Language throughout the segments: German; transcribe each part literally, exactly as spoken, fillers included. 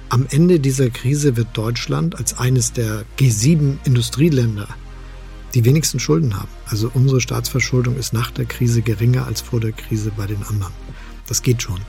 Am Ende dieser Krise wird Deutschland als eines der G sieben Industrieländer die wenigsten Schulden haben. Also unsere Staatsverschuldung ist nach der Krise geringer als vor der Krise bei den anderen. Das geht schon.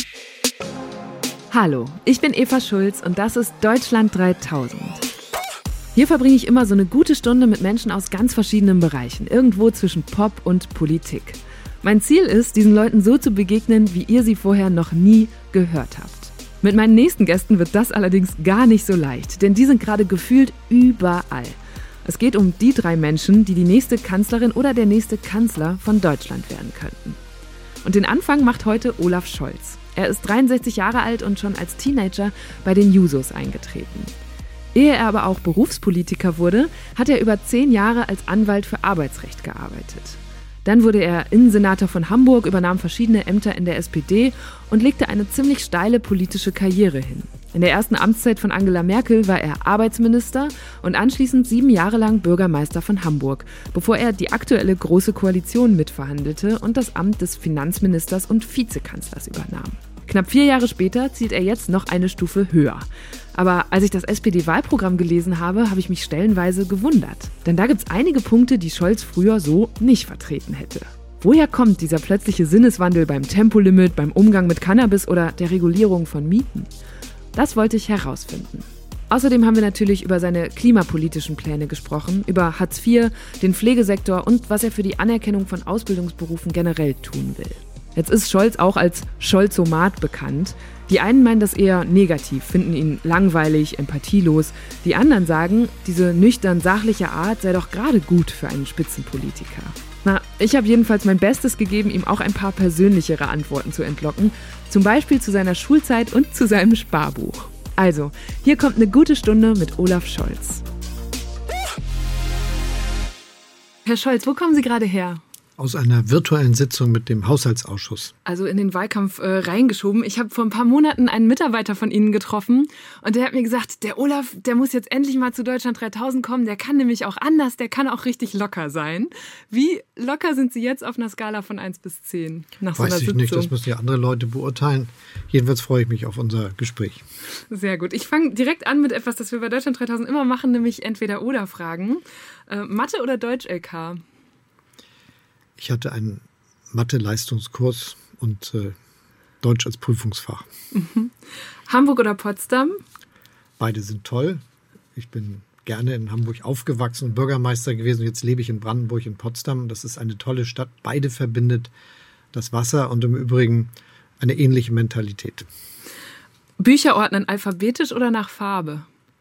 Hallo, ich bin Eva Schulz und das ist Deutschland dreitausend. Hier verbringe ich immer so eine gute Stunde mit Menschen aus ganz verschiedenen Bereichen, irgendwo zwischen Pop und Politik. Mein Ziel ist, diesen Leuten so zu begegnen, wie ihr sie vorher noch nie gehört habt. Mit meinen nächsten Gästen wird das allerdings gar nicht so leicht, denn die sind gerade gefühlt überall. Es geht um die drei Menschen, die die nächste Kanzlerin oder der nächste Kanzler von Deutschland werden könnten. Und den Anfang macht heute Olaf Scholz. Er ist dreiundsechzig Jahre alt und schon als Teenager bei den Jusos eingetreten. Ehe er aber auch Berufspolitiker wurde, hat er über zehn Jahre als Anwalt für Arbeitsrecht gearbeitet. Dann wurde er Innensenator von Hamburg, übernahm verschiedene Ämter in der S P D und legte eine ziemlich steile politische Karriere hin. In der ersten Amtszeit von Angela Merkel war er Arbeitsminister und anschließend sieben Jahre lang Bürgermeister von Hamburg, bevor er die aktuelle Große Koalition mitverhandelte und das Amt des Finanzministers und Vizekanzlers übernahm. Knapp vier Jahre später zieht er jetzt noch eine Stufe höher. Aber als ich das S P D-Wahlprogramm gelesen habe, habe ich mich stellenweise gewundert. Denn da gibt es einige Punkte, die Scholz früher so nicht vertreten hätte. Woher kommt dieser plötzliche Sinneswandel beim Tempolimit, beim Umgang mit Cannabis oder der Regulierung von Mieten? Das wollte ich herausfinden. Außerdem haben wir natürlich über seine klimapolitischen Pläne gesprochen, über Hartz vier, den Pflegesektor und was er für die Anerkennung von Ausbildungsberufen generell tun will. Jetzt ist Scholz auch als Scholzomat bekannt. Die einen meinen das eher negativ, finden ihn langweilig, empathielos. Die anderen sagen, diese nüchtern sachliche Art sei doch gerade gut für einen Spitzenpolitiker. Na, ich habe jedenfalls mein Bestes gegeben, ihm auch ein paar persönlichere Antworten zu entlocken. Zum Beispiel zu seiner Schulzeit und zu seinem Sparbuch. Also, hier kommt eine gute Stunde mit Olaf Scholz. Herr Scholz, wo kommen Sie gerade her? Aus einer virtuellen Sitzung mit dem Haushaltsausschuss. Also in den Wahlkampf äh, reingeschoben. Ich habe vor ein paar Monaten einen Mitarbeiter von Ihnen getroffen und der hat mir gesagt, der Olaf, der muss jetzt endlich mal zu Deutschland dreitausend kommen. Der kann nämlich auch anders, der kann auch richtig locker sein. Wie locker sind Sie jetzt auf einer Skala von eins bis zehn nach so einer Sitzung? Weiß ich nicht, das müssen ja andere Leute beurteilen. Jedenfalls freue ich mich auf unser Gespräch. Sehr gut. Ich fange direkt an mit etwas, das wir bei Deutschland dreitausend immer machen, nämlich Entweder-Oder-Fragen. Äh, Mathe oder Deutsch-L K? Ich hatte einen Mathe-Leistungskurs und äh, Deutsch als Prüfungsfach. Mhm. Hamburg oder Potsdam? Beide sind toll. Ich bin gerne in Hamburg aufgewachsen und Bürgermeister gewesen. Jetzt lebe ich in Brandenburg in Potsdam. Das ist eine tolle Stadt. Beide verbindet das Wasser und im Übrigen eine ähnliche Mentalität. Bücher ordnen alphabetisch oder nach Farbe?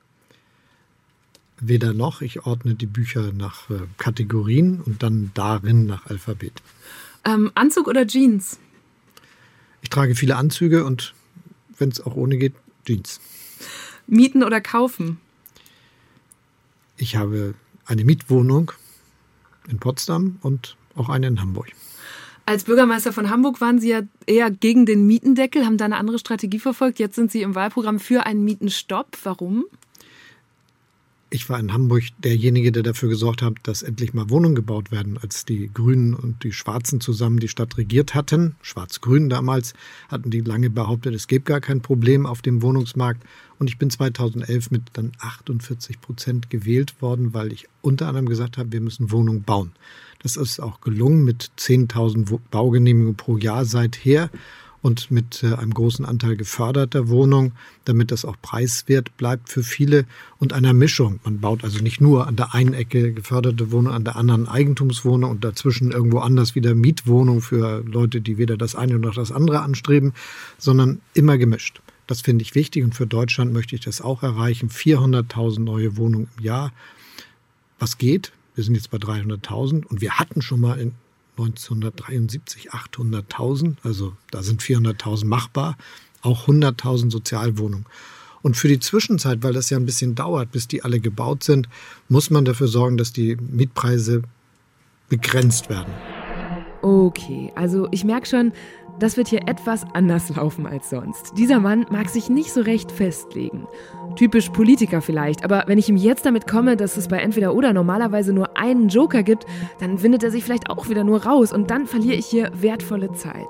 Weder noch. Ich ordne die Bücher nach äh, Kategorien und dann darin nach Alphabet. Ähm, Anzug oder Jeans? Ich trage viele Anzüge und wenn es auch ohne geht, Jeans. Mieten oder kaufen? Ich habe eine Mietwohnung in Potsdam und auch eine in Hamburg. Als Bürgermeister von Hamburg waren Sie ja eher gegen den Mietendeckel, haben da eine andere Strategie verfolgt. Jetzt sind Sie im Wahlprogramm für einen Mietenstopp. Warum? Ich war in Hamburg derjenige, der dafür gesorgt hat, dass endlich mal Wohnungen gebaut werden. Als die Grünen und die Schwarzen zusammen die Stadt regiert hatten, Schwarz-Grün damals, hatten die lange behauptet, es gäbe gar kein Problem auf dem Wohnungsmarkt. Und ich bin zweitausendelf mit dann achtundvierzig Prozent gewählt worden, weil ich unter anderem gesagt habe, wir müssen Wohnungen bauen. Das ist auch gelungen mit zehntausend Baugenehmigungen pro Jahr seither. Und mit einem großen Anteil geförderter Wohnungen, damit das auch preiswert bleibt für viele und einer Mischung. Man baut also nicht nur an der einen Ecke geförderte Wohnung, an der anderen Eigentumswohnung und dazwischen irgendwo anders wieder Mietwohnung für Leute, die weder das eine noch das andere anstreben, sondern immer gemischt. Das finde ich wichtig und für Deutschland möchte ich das auch erreichen. vierhunderttausend neue Wohnungen im Jahr. Was geht? Wir sind jetzt bei dreihunderttausend und wir hatten schon mal in neunzehnhundertdreiundsiebzig achthunderttausend, also da sind vierhunderttausend machbar, auch hunderttausend Sozialwohnungen. Und für die Zwischenzeit, weil das ja ein bisschen dauert, bis die alle gebaut sind, muss man dafür sorgen, dass die Mietpreise begrenzt werden. Okay, also ich merke schon, das wird hier etwas anders laufen als sonst. Dieser Mann mag sich nicht so recht festlegen. Typisch Politiker vielleicht, aber wenn ich ihm jetzt damit komme, dass es bei Entweder-Oder normalerweise nur einen Joker gibt, dann windet er sich vielleicht auch wieder nur raus und dann verliere ich hier wertvolle Zeit.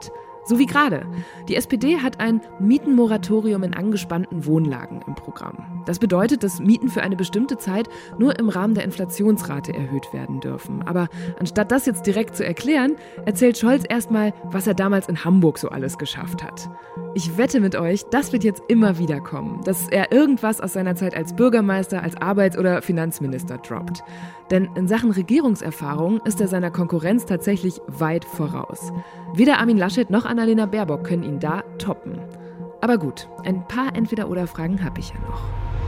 So wie gerade. Die S P D hat ein Mietenmoratorium in angespannten Wohnlagen im Programm. Das bedeutet, dass Mieten für eine bestimmte Zeit nur im Rahmen der Inflationsrate erhöht werden dürfen. Aber anstatt das jetzt direkt zu erklären, erzählt Scholz erstmal, was er damals in Hamburg so alles geschafft hat. Ich wette mit euch, das wird jetzt immer wieder kommen, dass er irgendwas aus seiner Zeit als Bürgermeister, als Arbeits- oder Finanzminister droppt. Denn in Sachen Regierungserfahrung ist er seiner Konkurrenz tatsächlich weit voraus. Weder Armin Laschet noch Annalena Baerbock können ihn da toppen. Aber gut, ein paar Entweder-oder-Fragen habe ich ja noch.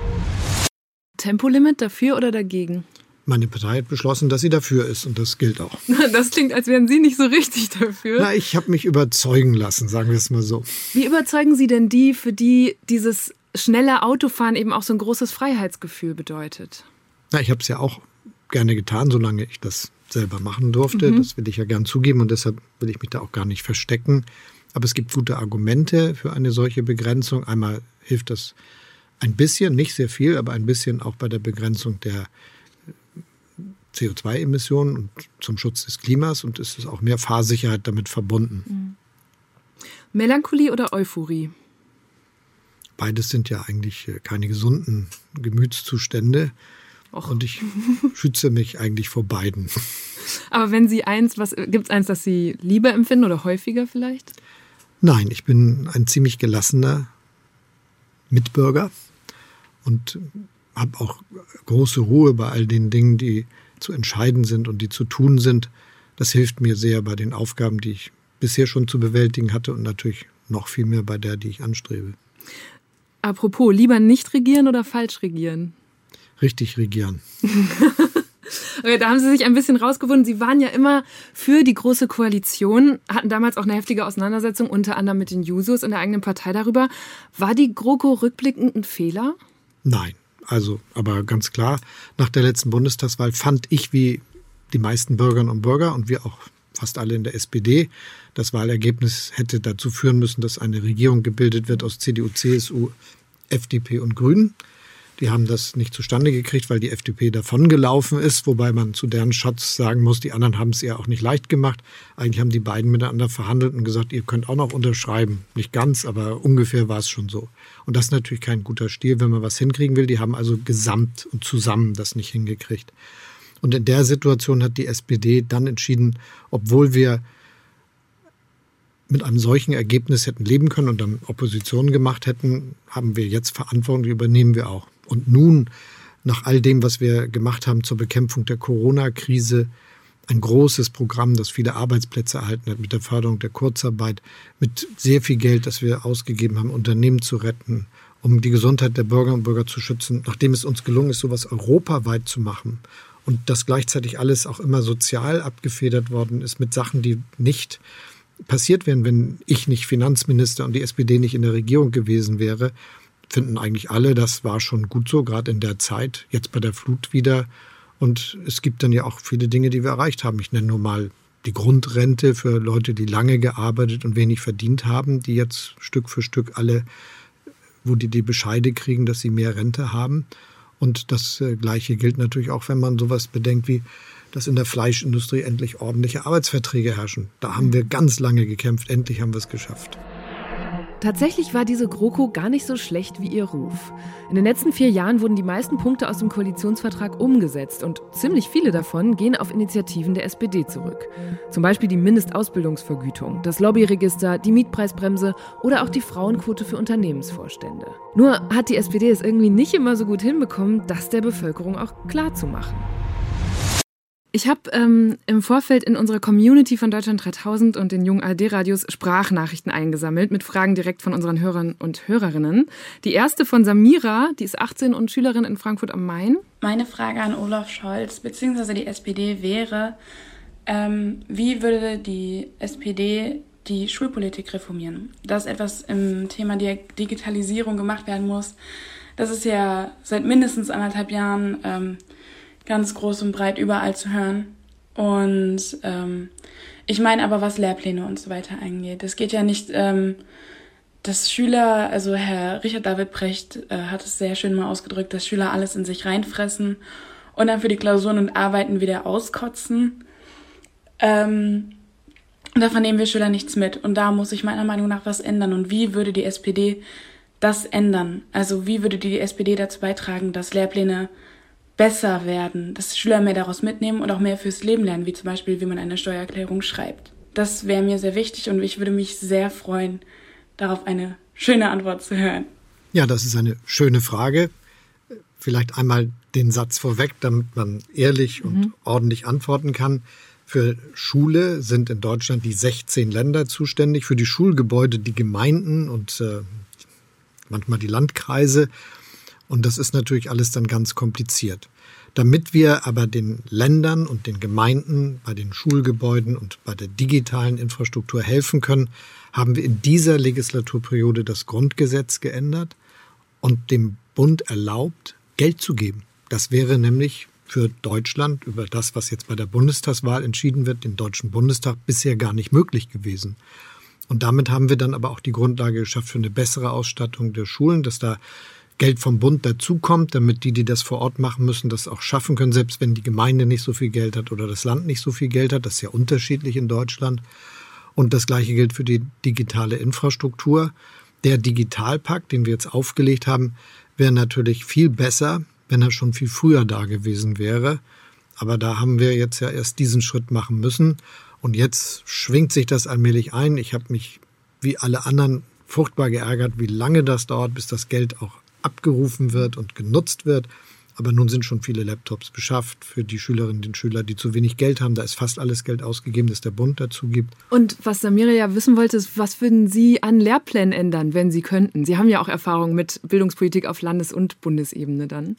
Tempolimit dafür oder dagegen? Meine Partei hat beschlossen, dass sie dafür ist und das gilt auch. Das klingt, als wären Sie nicht so richtig dafür. Na, ich habe mich überzeugen lassen, sagen wir es mal so. Wie überzeugen Sie denn die, für die dieses schnelle Autofahren eben auch so ein großes Freiheitsgefühl bedeutet? Na, ich habe es ja auch gerne getan, solange ich das selber machen durfte. Mhm. Das will ich ja gern zugeben und deshalb will ich mich da auch gar nicht verstecken. Aber es gibt gute Argumente für eine solche Begrenzung. Einmal hilft das ein bisschen, nicht sehr viel, aber ein bisschen auch bei der Begrenzung der C O zwei Emissionen und zum Schutz des Klimas und es ist auch mehr Fahrsicherheit damit verbunden. Mhm. Melancholie oder Euphorie? Beides sind ja eigentlich keine gesunden Gemütszustände. Och. Und ich schütze mich eigentlich vor beiden. Aber wenn Sie eins, was gibt es eins, das Sie lieber empfinden oder häufiger vielleicht? Nein, ich bin ein ziemlich gelassener Mitbürger und habe auch große Ruhe bei all den Dingen, die zu entscheiden sind und die zu tun sind. Das hilft mir sehr bei den Aufgaben, die ich bisher schon zu bewältigen hatte und natürlich noch viel mehr bei der, die ich anstrebe. Apropos, lieber nicht regieren oder falsch regieren? Richtig regieren. Okay, da haben Sie sich ein bisschen rausgewunden. Sie waren ja immer für die Große Koalition, hatten damals auch eine heftige Auseinandersetzung, unter anderem mit den Jusos in der eigenen Partei darüber. War die GroKo rückblickend ein Fehler? Nein. Also, aber ganz klar, nach der letzten Bundestagswahl fand ich, wie die meisten Bürgerinnen und Bürger und wir auch fast alle in der S P D, das Wahlergebnis hätte dazu führen müssen, dass eine Regierung gebildet wird aus C D U, C S U, F D P und Grünen. Die haben das nicht zustande gekriegt, weil die F D P davongelaufen ist, wobei man zu deren Schatz sagen muss, die anderen haben es ihr auch nicht leicht gemacht. Eigentlich haben die beiden miteinander verhandelt und gesagt, ihr könnt auch noch unterschreiben. Nicht ganz, aber ungefähr war es schon so. Und das ist natürlich kein guter Stil, wenn man was hinkriegen will. Die haben also gesamt und zusammen das nicht hingekriegt. Und in der Situation hat die S P D dann entschieden, obwohl wir mit einem solchen Ergebnis hätten leben können und dann Opposition gemacht hätten, haben wir jetzt Verantwortung, die übernehmen wir auch. Und nun, nach all dem, was wir gemacht haben zur Bekämpfung der Corona-Krise, ein großes Programm, das viele Arbeitsplätze erhalten hat, mit der Förderung der Kurzarbeit, mit sehr viel Geld, das wir ausgegeben haben, Unternehmen zu retten, um die Gesundheit der Bürgerinnen und Bürger zu schützen, nachdem es uns gelungen ist, sowas europaweit zu machen und das gleichzeitig alles auch immer sozial abgefedert worden ist mit Sachen, die nicht passiert wären, wenn ich nicht Finanzminister und die S P D nicht in der Regierung gewesen wäre, finden eigentlich alle, das war schon gut so, gerade in der Zeit, jetzt bei der Flut wieder. Und es gibt dann ja auch viele Dinge, die wir erreicht haben. Ich nenne nur mal die Grundrente für Leute, die lange gearbeitet und wenig verdient haben, die jetzt Stück für Stück alle, wo die die Bescheide kriegen, dass sie mehr Rente haben. Und das Gleiche gilt natürlich auch, wenn man sowas bedenkt wie, dass in der Fleischindustrie endlich ordentliche Arbeitsverträge herrschen. Da haben wir ganz lange gekämpft, endlich haben wir es geschafft. Tatsächlich war diese GroKo gar nicht so schlecht wie ihr Ruf. In den letzten vier Jahren wurden die meisten Punkte aus dem Koalitionsvertrag umgesetzt und ziemlich viele davon gehen auf Initiativen der S P D zurück. Zum Beispiel die Mindestausbildungsvergütung, das Lobbyregister, die Mietpreisbremse oder auch die Frauenquote für Unternehmensvorstände. Nur hat die S P D es irgendwie nicht immer so gut hinbekommen, das der Bevölkerung auch klarzumachen. Ich habe ähm, im Vorfeld in unserer Community von Deutschland dreitausend und den jungen A R D-Radios Sprachnachrichten eingesammelt mit Fragen direkt von unseren Hörern und Hörerinnen. Die erste von Samira, die ist achtzehn und Schülerin in Frankfurt am Main. Meine Frage an Olaf Scholz bzw. die S P D wäre, ähm, wie würde die S P D die Schulpolitik reformieren? Dass etwas im Thema der Digitalisierung gemacht werden muss, das ist ja seit mindestens anderthalb Jahren ähm, ganz groß und breit überall zu hören. Und ähm, ich meine aber, was Lehrpläne und so weiter angeht. Es geht ja nicht, ähm, dass Schüler, also Herr Richard David Precht äh, hat es sehr schön mal ausgedrückt, dass Schüler alles in sich reinfressen und dann für die Klausuren und Arbeiten wieder auskotzen. Ähm, Und davon nehmen wir Schüler nichts mit. Und da muss sich meiner Meinung nach was ändern. Und wie würde die S P D das ändern? Also wie würde die S P D dazu beitragen, dass Lehrpläne besser werden, dass Schüler mehr daraus mitnehmen und auch mehr fürs Leben lernen, wie zum Beispiel, wie man eine Steuererklärung schreibt. Das wäre mir sehr wichtig und ich würde mich sehr freuen, darauf eine schöne Antwort zu hören. Ja, das ist eine schöne Frage. Vielleicht einmal den Satz vorweg, damit man ehrlich und mhm. ordentlich antworten kann. Für Schule sind in Deutschland die sechzehn Länder zuständig, für die Schulgebäude die Gemeinden und äh, manchmal die Landkreise. Und das ist natürlich alles dann ganz kompliziert. Damit wir aber den Ländern und den Gemeinden bei den Schulgebäuden und bei der digitalen Infrastruktur helfen können, haben wir in dieser Legislaturperiode das Grundgesetz geändert und dem Bund erlaubt, Geld zu geben. Das wäre nämlich für Deutschland über das, was jetzt bei der Bundestagswahl entschieden wird, den Deutschen Bundestag, bisher gar nicht möglich gewesen. Und damit haben wir dann aber auch die Grundlage geschafft für eine bessere Ausstattung der Schulen, dass da Geld vom Bund dazukommt, damit die, die das vor Ort machen müssen, das auch schaffen können, selbst wenn die Gemeinde nicht so viel Geld hat oder das Land nicht so viel Geld hat. Das ist ja unterschiedlich in Deutschland. Und das Gleiche gilt für die digitale Infrastruktur. Der Digitalpakt, den wir jetzt aufgelegt haben, wäre natürlich viel besser, wenn er schon viel früher da gewesen wäre. Aber da haben wir jetzt ja erst diesen Schritt machen müssen. Und jetzt schwingt sich das allmählich ein. Ich habe mich wie alle anderen furchtbar geärgert, wie lange das dauert, bis das Geld auch abgerufen wird und genutzt wird. Aber nun sind schon viele Laptops beschafft für die Schülerinnen und Schüler, die zu wenig Geld haben. Da ist fast alles Geld ausgegeben, das der Bund dazu gibt. Und was Samira ja wissen wollte, ist, was würden Sie an Lehrplänen ändern, wenn Sie könnten? Sie haben ja auch Erfahrung mit Bildungspolitik auf Landes- und Bundesebene dann.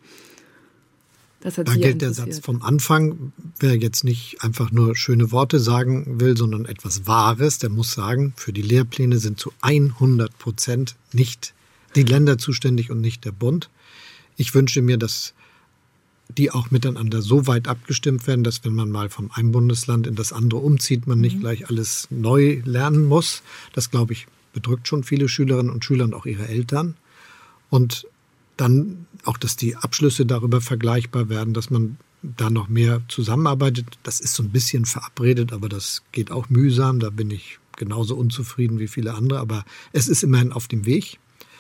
Das hat da Sie gilt der Satz vom Anfang, wer jetzt nicht einfach nur schöne Worte sagen will, sondern etwas Wahres, der muss sagen, für die Lehrpläne sind zu hundert Prozent nicht die Länder zuständig und nicht der Bund. Ich wünsche mir, dass die auch miteinander so weit abgestimmt werden, dass wenn man mal vom einen Bundesland in das andere umzieht, man nicht gleich alles neu lernen muss. Das, glaube ich, bedrückt schon viele Schülerinnen und Schüler und auch ihre Eltern. Und dann auch, dass die Abschlüsse darüber vergleichbar werden, dass man da noch mehr zusammenarbeitet. Das ist so ein bisschen verabredet, aber das geht auch mühsam. Da bin ich genauso unzufrieden wie viele andere, aber es ist immerhin auf dem Weg.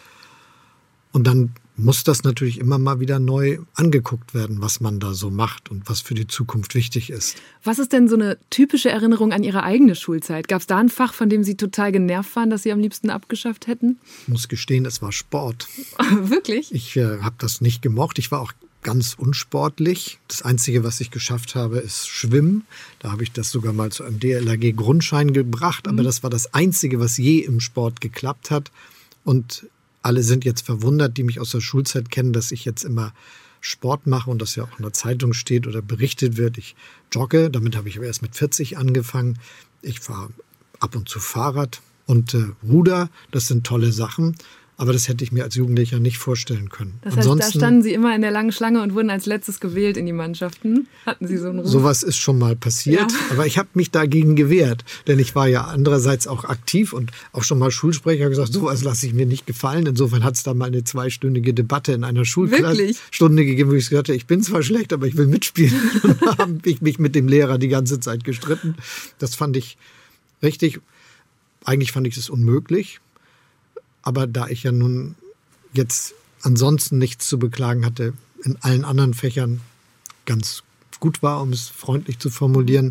Und dann muss das natürlich immer mal wieder neu angeguckt werden, was man da so macht und was für die Zukunft wichtig ist. Was ist denn so eine typische Erinnerung an Ihre eigene Schulzeit? Gab es da ein Fach, von dem Sie total genervt waren, das Sie am liebsten abgeschafft hätten? Ich muss gestehen, es war Sport. Wirklich? Ich äh, habe das nicht gemocht. Ich war auch ganz unsportlich. Das Einzige, was ich geschafft habe, ist Schwimmen. Da habe ich das sogar mal zu einem D L R G-Grundschein gebracht. Aber mhm. das war das Einzige, was je im Sport geklappt hat. Und alle sind jetzt verwundert, die mich aus der Schulzeit kennen, dass ich jetzt immer Sport mache und das ja auch in der Zeitung steht oder berichtet wird. Ich jogge, damit habe ich aber erst mit vierzig angefangen. Ich fahre ab und zu Fahrrad und äh, Ruder, das sind tolle Sachen. Aber das hätte ich mir als Jugendlicher nicht vorstellen können. Das heißt, Ansonsten, da standen Sie immer in der langen Schlange und wurden als letztes gewählt in die Mannschaften? Hatten Sie so einen Ruf? Sowas ist schon mal passiert, ja. Aber ich habe mich dagegen gewehrt. Denn ich war ja andererseits auch aktiv und auch schon mal Schulsprecher, gesagt, sowas lasse ich mir nicht gefallen. Insofern hat es da mal eine zweistündige Debatte in einer Schulklasse-Stunde gegeben, wo ich gesagt habe, ich bin zwar schlecht, aber ich will mitspielen. Und da habe ich mich mit dem Lehrer die ganze Zeit gestritten. Das fand ich richtig. Eigentlich fand ich es unmöglich. Aber da ich ja nun jetzt ansonsten nichts zu beklagen hatte, in allen anderen Fächern ganz gut war, um es freundlich zu formulieren,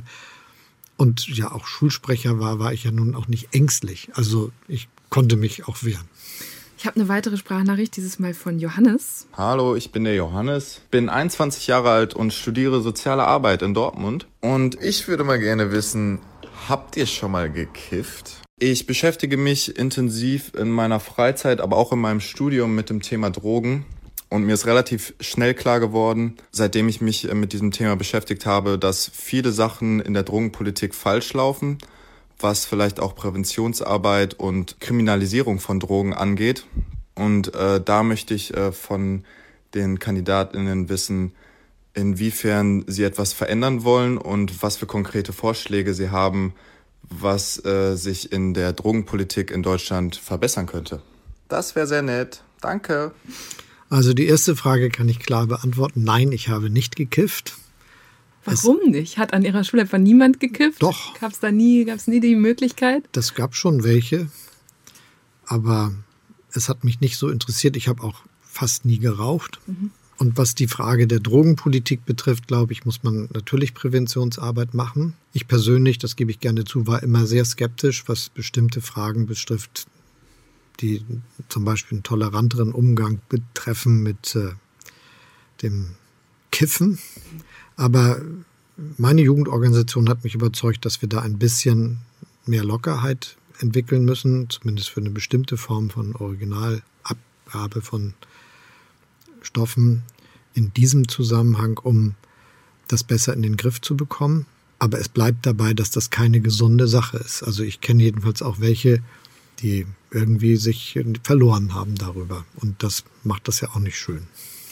und ja auch Schulsprecher war, war ich ja nun auch nicht ängstlich. Also ich konnte mich auch wehren. Ich habe eine weitere Sprachnachricht, dieses Mal von Johannes. Hallo, ich bin der Johannes, bin einundzwanzig Jahre alt und studiere soziale Arbeit in Dortmund. Und ich würde mal gerne wissen, habt ihr schon mal gekifft? Ich beschäftige mich intensiv in meiner Freizeit, aber auch in meinem Studium mit dem Thema Drogen. Und mir ist relativ schnell klar geworden, seitdem ich mich mit diesem Thema beschäftigt habe, dass viele Sachen in der Drogenpolitik falsch laufen, was vielleicht auch Präventionsarbeit und Kriminalisierung von Drogen angeht. Und äh, da möchte ich äh, von den KandidatInnen wissen, inwiefern sie etwas verändern wollen und was für konkrete Vorschläge sie haben, was äh, sich in der Drogenpolitik in Deutschland verbessern könnte. Das wäre sehr nett. Danke. Also die erste Frage kann ich klar beantworten. Nein, ich habe nicht gekifft. Warum es, nicht? Hat an Ihrer Schule einfach niemand gekifft? Doch. Gab es da nie, gab's nie die Möglichkeit? Das gab schon welche, aber es hat mich nicht so interessiert. Ich habe auch fast nie geraucht. Mhm. Und was die Frage der Drogenpolitik betrifft, glaube ich, muss man natürlich Präventionsarbeit machen. Ich persönlich, das gebe ich gerne zu, war immer sehr skeptisch, was bestimmte Fragen betrifft, die zum Beispiel einen toleranteren Umgang betreffen mit äh, dem Kiffen. Aber meine Jugendorganisation hat mich überzeugt, dass wir da ein bisschen mehr Lockerheit entwickeln müssen, zumindest für eine bestimmte Form von Originalabgabe von Stoffen in diesem Zusammenhang, um das besser in den Griff zu bekommen. Aber es bleibt dabei, dass das keine gesunde Sache ist. Also ich kenne jedenfalls auch welche, die irgendwie sich verloren haben darüber. Und das macht das ja auch nicht schön.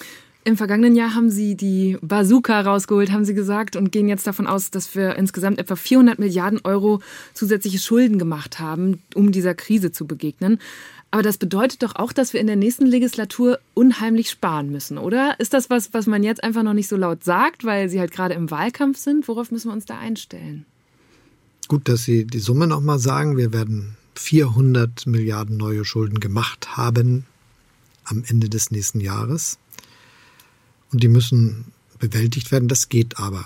Im vergangenen Jahr haben Sie die Bazooka rausgeholt, haben Sie gesagt, und gehen jetzt davon aus, dass wir insgesamt etwa vierhundert Milliarden Euro zusätzliche Schulden gemacht haben, um dieser Krise zu begegnen. Aber das bedeutet doch auch, dass wir in der nächsten Legislatur unheimlich sparen müssen, oder? Ist das was, was man jetzt einfach noch nicht so laut sagt, weil Sie halt gerade im Wahlkampf sind? Worauf müssen wir uns da einstellen? Gut, dass Sie die Summe noch mal sagen. Wir werden vierhundert Milliarden neue Schulden gemacht haben am Ende des nächsten Jahres. Und die müssen bewältigt werden. Das geht aber.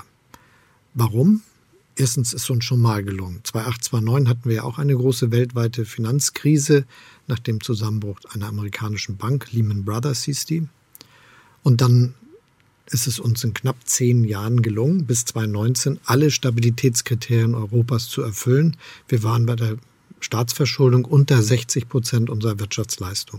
Warum? Erstens ist uns schon mal gelungen. zweitausendacht, zweitausendneun hatten wir ja auch eine große weltweite Finanzkrise nach dem Zusammenbruch einer amerikanischen Bank. Lehman Brothers hieß die. Und dann ist es uns in knapp zehn Jahren gelungen, bis zweitausendneunzehn alle Stabilitätskriterien Europas zu erfüllen. Wir waren bei der Staatsverschuldung unter sechzig Prozent unserer Wirtschaftsleistung.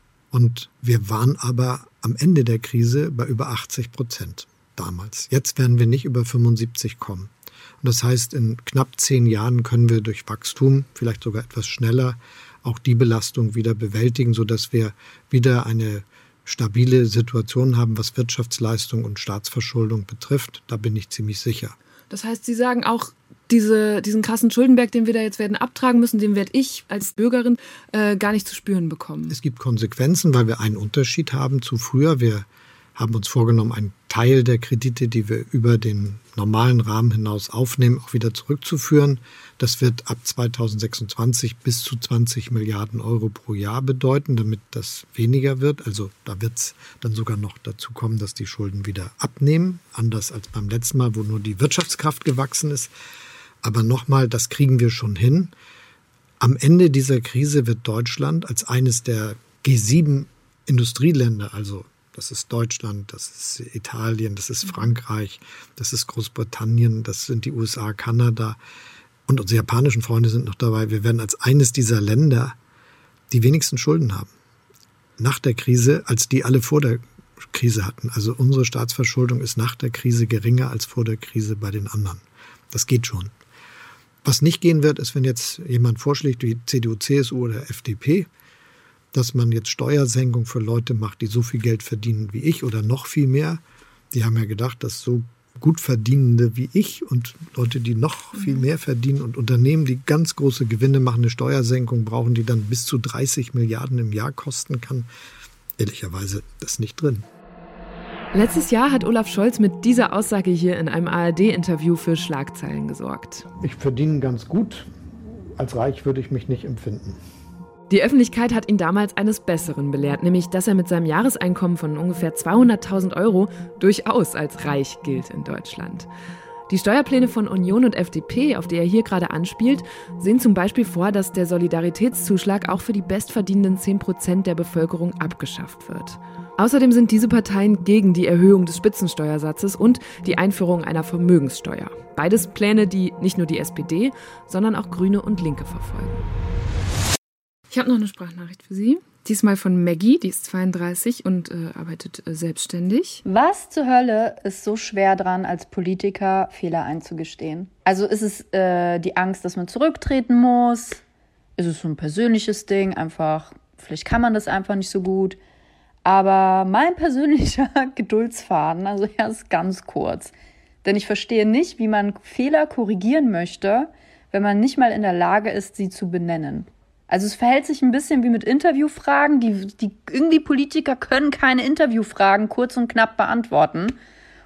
Und wir waren aber am Ende der Krise bei über achtzig Prozent damals. Jetzt werden wir nicht über fünfundsiebzig kommen. Und das heißt, in knapp zehn Jahren können wir durch Wachstum, vielleicht sogar etwas schneller, auch die Belastung wieder bewältigen, sodass wir wieder eine stabile Situation haben, was Wirtschaftsleistung und Staatsverschuldung betrifft. Da bin ich ziemlich sicher. Das heißt, Sie sagen auch, diese, diesen krassen Schuldenberg, den wir da jetzt werden abtragen müssen, den werde ich als Bürgerin äh, gar nicht zu spüren bekommen. Es gibt Konsequenzen, weil wir einen Unterschied haben zu früher. Wir haben uns vorgenommen, einen Teil der Kredite, die wir über den normalen Rahmen hinaus aufnehmen, auch wieder zurückzuführen. Das wird ab zweitausendsechsundzwanzig bis zu zwanzig Milliarden Euro pro Jahr bedeuten, damit das weniger wird. Also da wird es dann sogar noch dazu kommen, dass die Schulden wieder abnehmen, anders als beim letzten Mal, wo nur die Wirtschaftskraft gewachsen ist. Aber nochmal, das kriegen wir schon hin. Am Ende dieser Krise wird Deutschland als eines der G sieben Industrieländer, also das ist Deutschland, das ist Italien, das ist Frankreich, das ist Großbritannien, das sind die U S A, Kanada und unsere japanischen Freunde sind noch dabei. Wir werden als eines dieser Länder die wenigsten Schulden haben nach der Krise, als die alle vor der Krise hatten. Also unsere Staatsverschuldung ist nach der Krise geringer als vor der Krise bei den anderen. Das geht schon. Was nicht gehen wird, ist, wenn jetzt jemand vorschlägt, wie C D U, C S U oder F D P, dass man jetzt Steuersenkung für Leute macht, die so viel Geld verdienen wie ich oder noch viel mehr. Die haben ja gedacht, dass so gut Verdienende wie ich und Leute, die noch viel mehr verdienen und Unternehmen, die ganz große Gewinne machen, eine Steuersenkung brauchen, die dann bis zu dreißig Milliarden im Jahr kosten kann. Ehrlicherweise, das ist nicht drin. Letztes Jahr hat Olaf Scholz mit dieser Aussage hier in einem A R D-Interview für Schlagzeilen gesorgt. Ich verdiene ganz gut. Als reich würde ich mich nicht empfinden. Die Öffentlichkeit hat ihn damals eines Besseren belehrt, nämlich dass er mit seinem Jahreseinkommen von ungefähr zweihunderttausend Euro durchaus als reich gilt in Deutschland. Die Steuerpläne von Union und F D P, auf die er hier gerade anspielt, sehen zum Beispiel vor, dass der Solidaritätszuschlag auch für die bestverdienenden zehn Prozent der Bevölkerung abgeschafft wird. Außerdem sind diese Parteien gegen die Erhöhung des Spitzensteuersatzes und die Einführung einer Vermögenssteuer. Beides Pläne, die nicht nur die S P D, sondern auch Grüne und Linke verfolgen. Ich habe noch eine Sprachnachricht für Sie. Diesmal von Maggie, die ist zweiunddreißig und äh, arbeitet äh, selbstständig. Was zur Hölle ist so schwer dran, als Politiker Fehler einzugestehen? Also ist es äh, die Angst, dass man zurücktreten muss? Ist es so ein persönliches Ding? Einfach, vielleicht kann man das einfach nicht so gut. Aber mein persönlicher Geduldsfaden, also er ist ganz kurz. Denn ich verstehe nicht, wie man Fehler korrigieren möchte, wenn man nicht mal in der Lage ist, sie zu benennen. Also es verhält sich ein bisschen wie mit Interviewfragen. Die, die irgendwie Politiker können keine Interviewfragen kurz und knapp beantworten.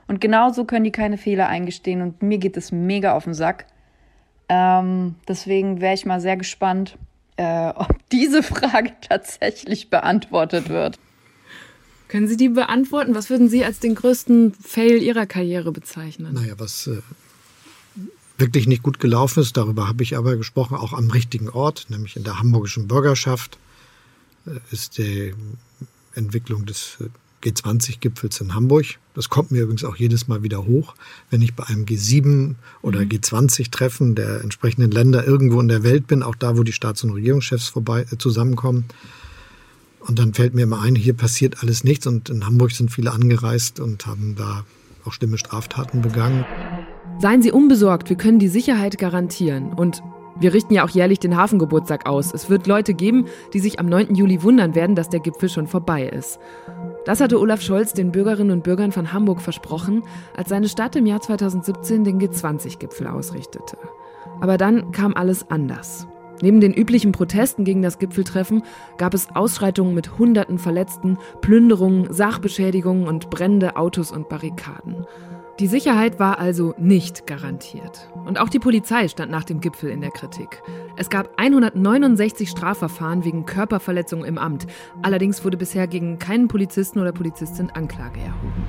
Und genauso können die keine Fehler eingestehen und mir geht es mega auf den Sack. Ähm, deswegen wäre ich mal sehr gespannt, äh, ob diese Frage tatsächlich beantwortet wird. Können Sie die beantworten? Was würden Sie als den größten Fail Ihrer Karriere bezeichnen? Naja, was äh, wirklich nicht gut gelaufen ist, darüber habe ich aber gesprochen, auch am richtigen Ort, nämlich in der hamburgischen Bürgerschaft, äh, ist die Entwicklung des äh, G zwanzig Gipfels in Hamburg. Das kommt mir übrigens auch jedes Mal wieder hoch, wenn ich bei einem G sieben oder mhm. G zwanzig Treffen der entsprechenden Länder irgendwo in der Welt bin, auch da, wo die Staats- und Regierungschefs vorbei äh, zusammenkommen. Und dann fällt mir immer ein, hier passiert alles nichts. Und in Hamburg sind viele angereist und haben da auch schlimme Straftaten begangen. Seien Sie unbesorgt, wir können die Sicherheit garantieren. Und wir richten ja auch jährlich den Hafengeburtstag aus. Es wird Leute geben, die sich am neunten Juli wundern werden, dass der Gipfel schon vorbei ist. Das hatte Olaf Scholz den Bürgerinnen und Bürgern von Hamburg versprochen, als seine Stadt im Jahr zweitausendsiebzehn den G zwanzig Gipfel ausrichtete. Aber dann kam alles anders. Neben den üblichen Protesten gegen das Gipfeltreffen gab es Ausschreitungen mit hunderten Verletzten, Plünderungen, Sachbeschädigungen und brennende Autos und Barrikaden. Die Sicherheit war also nicht garantiert. Und auch die Polizei stand nach dem Gipfel in der Kritik. Es gab hundertneunundsechzig Strafverfahren wegen Körperverletzung im Amt. Allerdings wurde bisher gegen keinen Polizisten oder Polizistin Anklage erhoben.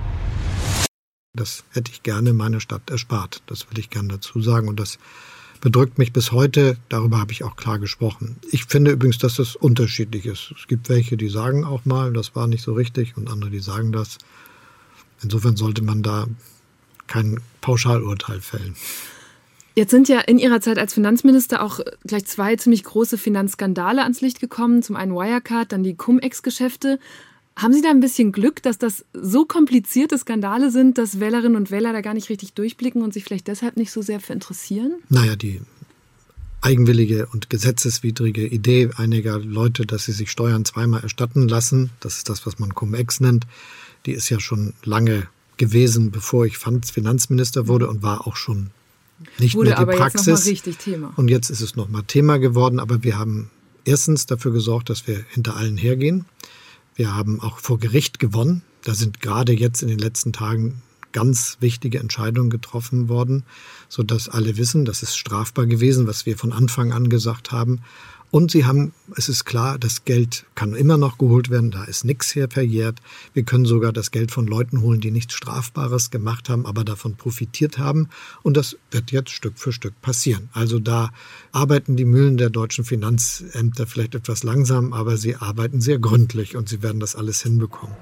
Das hätte ich gerne meiner Stadt erspart. Das will ich gerne dazu sagen. Und das bedrückt mich bis heute. Darüber habe ich auch klar gesprochen. Ich finde übrigens, dass das unterschiedlich ist. Es gibt welche, die sagen auch mal, das war nicht so richtig, und andere, die sagen das. Insofern sollte man da kein Pauschalurteil fällen. Jetzt sind ja in Ihrer Zeit als Finanzminister auch gleich zwei ziemlich große Finanzskandale ans Licht gekommen. Zum einen Wirecard, dann die Cum-Ex-Geschäfte. Haben Sie da ein bisschen Glück, dass das so komplizierte Skandale sind, dass Wählerinnen und Wähler da gar nicht richtig durchblicken und sich vielleicht deshalb nicht so sehr für interessieren? Naja, die eigenwillige und gesetzeswidrige Idee einiger Leute, dass sie sich Steuern zweimal erstatten lassen, das ist das, was man Cum-Ex nennt, die ist ja schon lange gewesen, bevor ich Finanzminister wurde, und war auch schon nicht wurde mehr die aber Praxis. Jetzt noch mal richtig Thema. Und jetzt ist es nochmal Thema geworden, aber wir haben erstens dafür gesorgt, dass wir hinter allen hergehen. Wir haben auch vor Gericht gewonnen. Da sind gerade jetzt in den letzten Tagen ganz wichtige Entscheidungen getroffen worden, sodass alle wissen, das ist strafbar gewesen, was wir von Anfang an gesagt haben. Und sie haben, es ist klar, das Geld kann immer noch geholt werden, da ist nichts hier verjährt. Wir können sogar das Geld von Leuten holen, die nichts Strafbares gemacht haben, aber davon profitiert haben. Und das wird jetzt Stück für Stück passieren. Also da arbeiten die Mühlen der deutschen Finanzämter vielleicht etwas langsam, aber sie arbeiten sehr gründlich und sie werden das alles hinbekommen.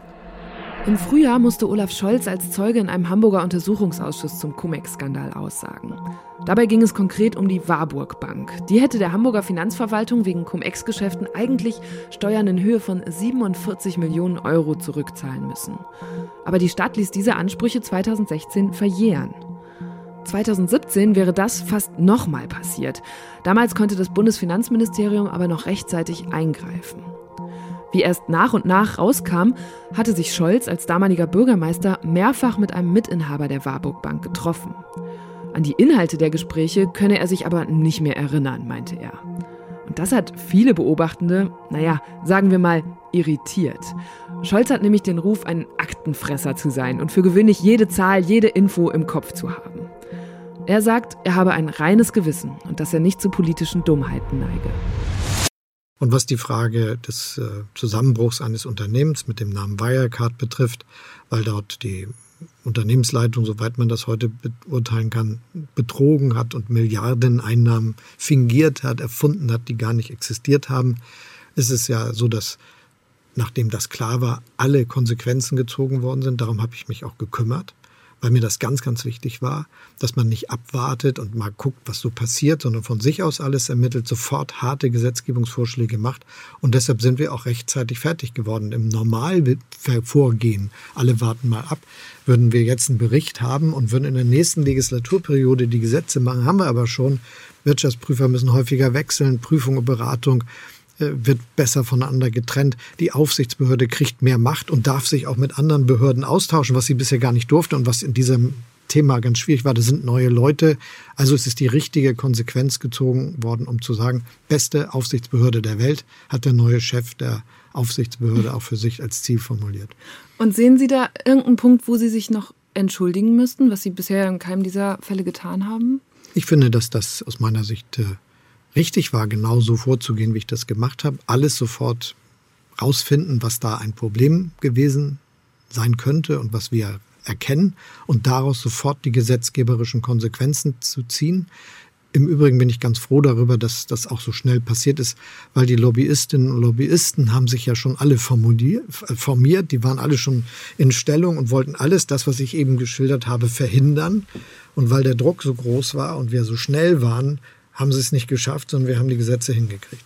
Im Frühjahr musste Olaf Scholz als Zeuge in einem Hamburger Untersuchungsausschuss zum Cum-Ex-Skandal aussagen. Dabei ging es konkret um die Warburg Bank. Die hätte der Hamburger Finanzverwaltung wegen Cum-Ex-Geschäften eigentlich Steuern in Höhe von siebenundvierzig Millionen Euro zurückzahlen müssen. Aber die Stadt ließ diese Ansprüche zweitausendsechzehn verjähren. zweitausendsiebzehn wäre das fast nochmal passiert. Damals konnte das Bundesfinanzministerium aber noch rechtzeitig eingreifen. Wie erst nach und nach rauskam, hatte sich Scholz als damaliger Bürgermeister mehrfach mit einem Mitinhaber der Warburg Bank getroffen. An die Inhalte der Gespräche könne er sich aber nicht mehr erinnern, meinte er. Und das hat viele Beobachtende, naja, sagen wir mal, irritiert. Scholz hat nämlich den Ruf, ein Aktenfresser zu sein und für gewöhnlich jede Zahl, jede Info im Kopf zu haben. Er sagt, er habe ein reines Gewissen und dass er nicht zu politischen Dummheiten neige. Und was die Frage des äh, Zusammenbruchs eines Unternehmens mit dem Namen Wirecard betrifft, weil dort die Unternehmensleitung, soweit man das heute beurteilen kann, betrogen hat und Milliardeneinnahmen fingiert hat, erfunden hat, die gar nicht existiert haben, ist es ja so, dass, nachdem das klar war, alle Konsequenzen gezogen worden sind. Darum habe ich mich auch gekümmert, weil mir das ganz, ganz wichtig war, dass man nicht abwartet und mal guckt, was so passiert, sondern von sich aus alles ermittelt, sofort harte Gesetzgebungsvorschläge macht. Und deshalb sind wir auch rechtzeitig fertig geworden. Im Normalvorgehen, alle warten mal ab, würden wir jetzt einen Bericht haben und würden in der nächsten Legislaturperiode die Gesetze machen, haben wir aber schon. Wirtschaftsprüfer müssen häufiger wechseln, Prüfung und Beratung wird besser voneinander getrennt. Die Aufsichtsbehörde kriegt mehr Macht und darf sich auch mit anderen Behörden austauschen, was sie bisher gar nicht durfte und was in diesem Thema ganz schwierig war. Das sind neue Leute. Also es ist die richtige Konsequenz gezogen worden, um zu sagen, beste Aufsichtsbehörde der Welt hat der neue Chef der Aufsichtsbehörde auch für sich als Ziel formuliert. Und sehen Sie da irgendeinen Punkt, wo Sie sich noch entschuldigen müssten, was Sie bisher in keinem dieser Fälle getan haben? Ich finde, dass das aus meiner Sicht äh, richtig war, genau so vorzugehen, wie ich das gemacht habe. Alles sofort rausfinden, was da ein Problem gewesen sein könnte und was wir erkennen und daraus sofort die gesetzgeberischen Konsequenzen zu ziehen. Im Übrigen bin ich ganz froh darüber, dass das auch so schnell passiert ist, weil die Lobbyistinnen und Lobbyisten haben sich ja schon alle formiert, die waren alle schon in Stellung und wollten alles, das, was ich eben geschildert habe, verhindern. Und weil der Druck so groß war und wir so schnell waren, haben sie es nicht geschafft, sondern wir haben die Gesetze hingekriegt.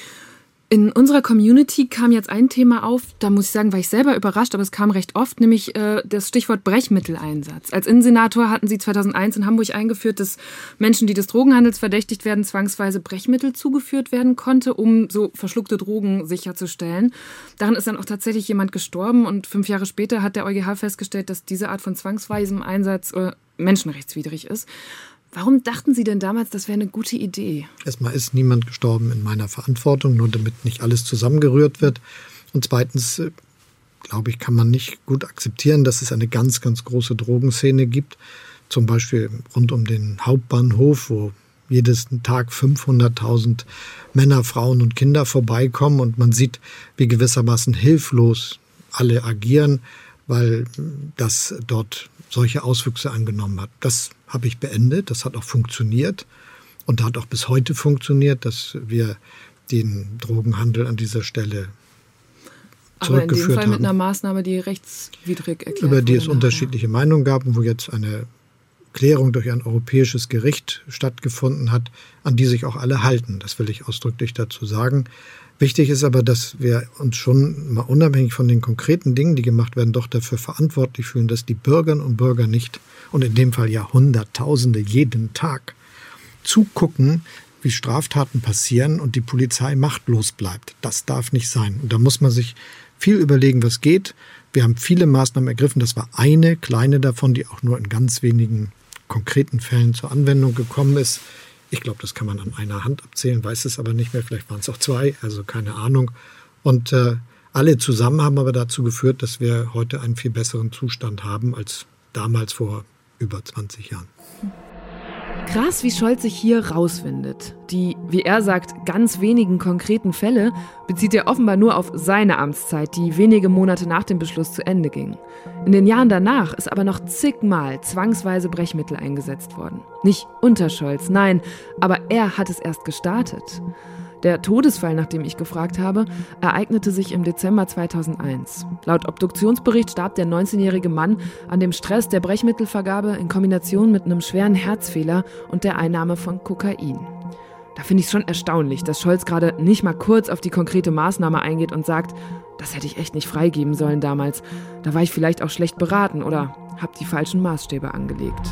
In unserer Community kam jetzt ein Thema auf, da muss ich sagen, war ich selber überrascht, aber es kam recht oft, nämlich äh, das Stichwort Brechmitteleinsatz. Als Innensenator hatten Sie zweitausendeins in Hamburg eingeführt, dass Menschen, die des Drogenhandels verdächtigt werden, zwangsweise Brechmittel zugeführt werden konnte, um so verschluckte Drogen sicherzustellen. Daran ist dann auch tatsächlich jemand gestorben und fünf Jahre später hat der EuGH festgestellt, dass diese Art von zwangsweisem Einsatz äh, menschenrechtswidrig ist. Warum dachten Sie denn damals, das wäre eine gute Idee? Erstmal ist niemand gestorben in meiner Verantwortung, nur damit nicht alles zusammengerührt wird. Und zweitens, glaube ich, kann man nicht gut akzeptieren, dass es eine ganz, ganz große Drogenszene gibt. Zum Beispiel rund um den Hauptbahnhof, wo jeden Tag fünfhunderttausend Männer, Frauen und Kinder vorbeikommen. Und man sieht, wie gewissermaßen hilflos alle agieren, weil das dort solche Auswüchse angenommen hat. Das habe ich beendet, das hat auch funktioniert und hat auch bis heute funktioniert, dass wir den Drogenhandel an dieser Stelle zurückgeführt haben. Aber in dem Fall haben. Mit einer Maßnahme, die rechtswidrig erklärt Über die es nachher. unterschiedliche Meinungen gab und wo jetzt eine Klärung durch ein europäisches Gericht stattgefunden hat, an die sich auch alle halten. Das will ich ausdrücklich dazu sagen. Wichtig ist aber, dass wir uns schon mal unabhängig von den konkreten Dingen, die gemacht werden, doch dafür verantwortlich fühlen, dass die Bürgerinnen und Bürger nicht, und in dem Fall ja Hunderttausende jeden Tag, zugucken, wie Straftaten passieren und die Polizei machtlos bleibt. Das darf nicht sein. Und da muss man sich viel überlegen, was geht. Wir haben viele Maßnahmen ergriffen. Das war eine kleine davon, die auch nur in ganz wenigen konkreten Fällen zur Anwendung gekommen ist. Ich glaube, das kann man an einer Hand abzählen, weiß es aber nicht mehr. Vielleicht waren es auch zwei, also keine Ahnung. Und äh, alle zusammen haben aber dazu geführt, dass wir heute einen viel besseren Zustand haben als damals vor über zwanzig Jahren. Krass, wie Scholz sich hier rauswindet. Die, wie er sagt, ganz wenigen konkreten Fälle bezieht er offenbar nur auf seine Amtszeit, die wenige Monate nach dem Beschluss zu Ende ging. In den Jahren danach ist aber noch zigmal zwangsweise Brechmittel eingesetzt worden. Nicht unter Scholz, nein, aber er hat es erst gestartet. Der Todesfall, nach dem ich gefragt habe, ereignete sich im Dezember zweitausendeins. Laut Obduktionsbericht starb der neunzehnjährige Mann an dem Stress der Brechmittelvergabe in Kombination mit einem schweren Herzfehler und der Einnahme von Kokain. Da finde ich es schon erstaunlich, dass Scholz gerade nicht mal kurz auf die konkrete Maßnahme eingeht und sagt, das hätte ich echt nicht freigeben sollen damals. Da war ich vielleicht auch schlecht beraten oder habe die falschen Maßstäbe angelegt.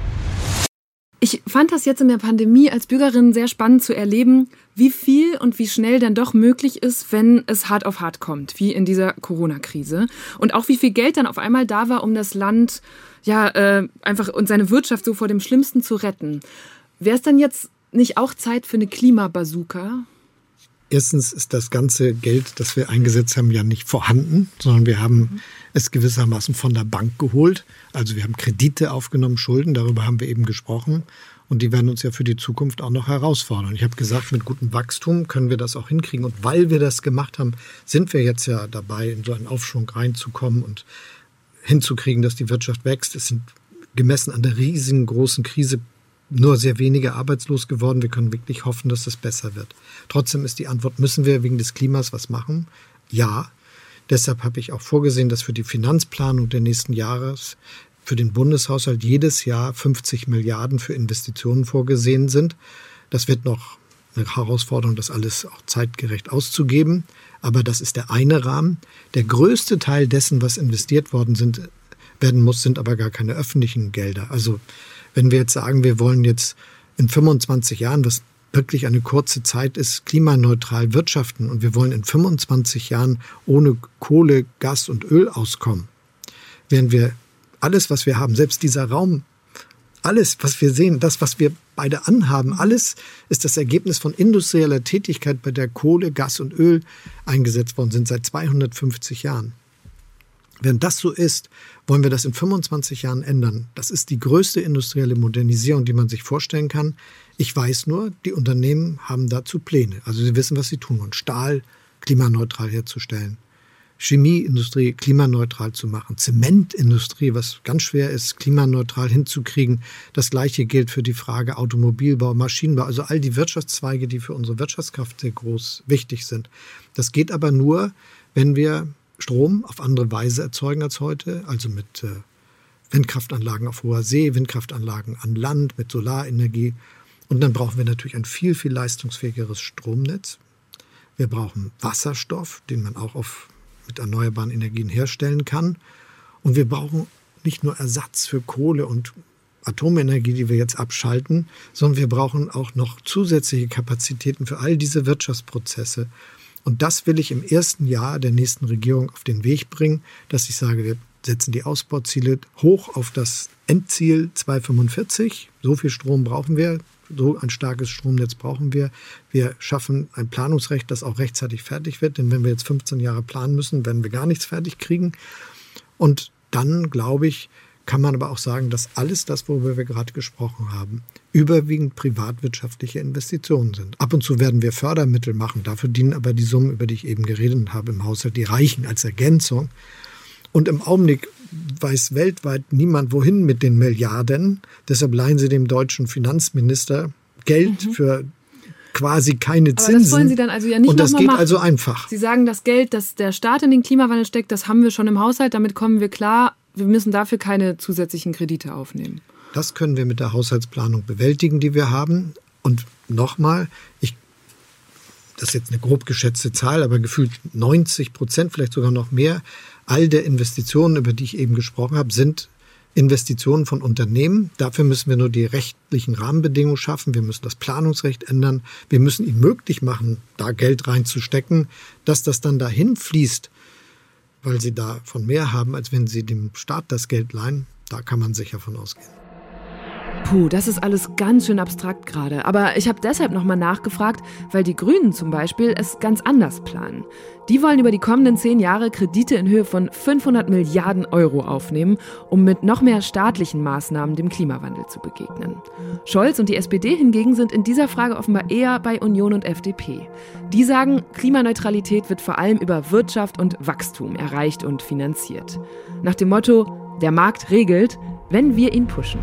Ich fand das jetzt in der Pandemie als Bürgerin sehr spannend zu erleben, wie viel und wie schnell dann doch möglich ist, wenn es hart auf hart kommt, wie in dieser Corona-Krise. Und auch wie viel Geld dann auf einmal da war, um das Land ja äh, einfach und seine Wirtschaft so vor dem Schlimmsten zu retten. Wäre es dann jetzt nicht auch Zeit für eine Klimabazooka? Erstens ist das ganze Geld, das wir eingesetzt haben, ja nicht vorhanden, sondern wir haben mhm. es gewissermaßen von der Bank geholt. Also wir haben Kredite aufgenommen, Schulden, darüber haben wir eben gesprochen. Und die werden uns ja für die Zukunft auch noch herausfordern. Ich habe gesagt, mit gutem Wachstum können wir das auch hinkriegen. Und weil wir das gemacht haben, sind wir jetzt ja dabei, in so einen Aufschwung reinzukommen und hinzukriegen, dass die Wirtschaft wächst. Es sind gemessen an der riesigen großen Krise nur sehr wenige arbeitslos geworden. Wir können wirklich hoffen, dass es besser wird. Trotzdem ist die Antwort, müssen wir wegen des Klimas was machen? Ja. Deshalb habe ich auch vorgesehen, dass für die Finanzplanung der nächsten Jahres für den Bundeshaushalt jedes Jahr fünfzig Milliarden für Investitionen vorgesehen sind. Das wird noch eine Herausforderung, das alles auch zeitgerecht auszugeben. Aber das ist der eine Rahmen. Der größte Teil dessen, was investiert worden sind, werden muss, sind aber gar keine öffentlichen Gelder. Also wenn wir jetzt sagen, wir wollen jetzt in fünfundzwanzig Jahren, was wirklich eine kurze Zeit ist, klimaneutral wirtschaften und wir wollen in fünfundzwanzig Jahren ohne Kohle, Gas und Öl auskommen, während wir alles, was wir haben, selbst dieser Raum, alles, was wir sehen, das, was wir beide anhaben, alles ist das Ergebnis von industrieller Tätigkeit, bei der Kohle, Gas und Öl eingesetzt worden sind seit zweihundertfünfzig Jahren. Wenn das so ist, wollen wir das in fünfundzwanzig Jahren ändern. Das ist die größte industrielle Modernisierung, die man sich vorstellen kann. Ich weiß nur, die Unternehmen haben dazu Pläne. Also sie wissen, was sie tun wollen. Stahl klimaneutral herzustellen, Chemieindustrie klimaneutral zu machen, Zementindustrie, was ganz schwer ist, klimaneutral hinzukriegen. Das Gleiche gilt für die Frage Automobilbau, Maschinenbau, also all die Wirtschaftszweige, die für unsere Wirtschaftskraft sehr groß wichtig sind. Das geht aber nur, wenn wir Strom auf andere Weise erzeugen als heute, also mit äh, Windkraftanlagen auf hoher See, Windkraftanlagen an Land, mit Solarenergie. Und dann brauchen wir natürlich ein viel, viel leistungsfähigeres Stromnetz. Wir brauchen Wasserstoff, den man auch auf, mit erneuerbaren Energien herstellen kann. Und wir brauchen nicht nur Ersatz für Kohle und Atomenergie, die wir jetzt abschalten, sondern wir brauchen auch noch zusätzliche Kapazitäten für all diese Wirtschaftsprozesse. Und das will ich im ersten Jahr der nächsten Regierung auf den Weg bringen, dass ich sage, wir setzen die Ausbauziele hoch auf das Endziel zweitausendfünfundvierzig. So viel Strom brauchen wir, so ein starkes Stromnetz brauchen wir. Wir schaffen ein Planungsrecht, das auch rechtzeitig fertig wird. Denn wenn wir jetzt fünfzehn Jahre planen müssen, werden wir gar nichts fertig kriegen. Und dann, glaube ich, kann man aber auch sagen, dass alles das, worüber wir gerade gesprochen haben, überwiegend privatwirtschaftliche Investitionen sind. Ab und zu werden wir Fördermittel machen, dafür dienen aber die Summen, über die ich eben geredet habe im Haushalt, die reichen als Ergänzung. Und im Augenblick weiß weltweit niemand, wohin mit den Milliarden. Deshalb leihen sie dem deutschen Finanzminister Geld mhm. für quasi keine Zinsen. Aber das wollen Sie dann also ja nicht Und das noch mal geht machen. Also einfach. Sie sagen, das Geld, das der Staat in den Klimawandel steckt, das haben wir schon im Haushalt, damit kommen wir klar. Wir müssen dafür keine zusätzlichen Kredite aufnehmen. Das können wir mit der Haushaltsplanung bewältigen, die wir haben. Und nochmal, ich, das ist jetzt eine grob geschätzte Zahl, aber gefühlt neunzig Prozent, vielleicht sogar noch mehr, all der Investitionen, über die ich eben gesprochen habe, sind Investitionen von Unternehmen. Dafür müssen wir nur die rechtlichen Rahmenbedingungen schaffen. Wir müssen das Planungsrecht ändern. Wir müssen ihnen möglich machen, da Geld reinzustecken, dass das dann dahin fließt, weil sie davon mehr haben, als wenn sie dem Staat das Geld leihen. Da kann man sicher von ausgehen. Puh, das ist alles ganz schön abstrakt gerade. Aber ich habe deshalb nochmal nachgefragt, weil die Grünen zum Beispiel es ganz anders planen. Die wollen über die kommenden zehn Jahre Kredite in Höhe von fünfhundert Milliarden Euro aufnehmen, um mit noch mehr staatlichen Maßnahmen dem Klimawandel zu begegnen. Scholz und die S P D hingegen sind in dieser Frage offenbar eher bei Union und F D P. Die sagen, Klimaneutralität wird vor allem über Wirtschaft und Wachstum erreicht und finanziert. Nach dem Motto, der Markt regelt, wenn wir ihn pushen.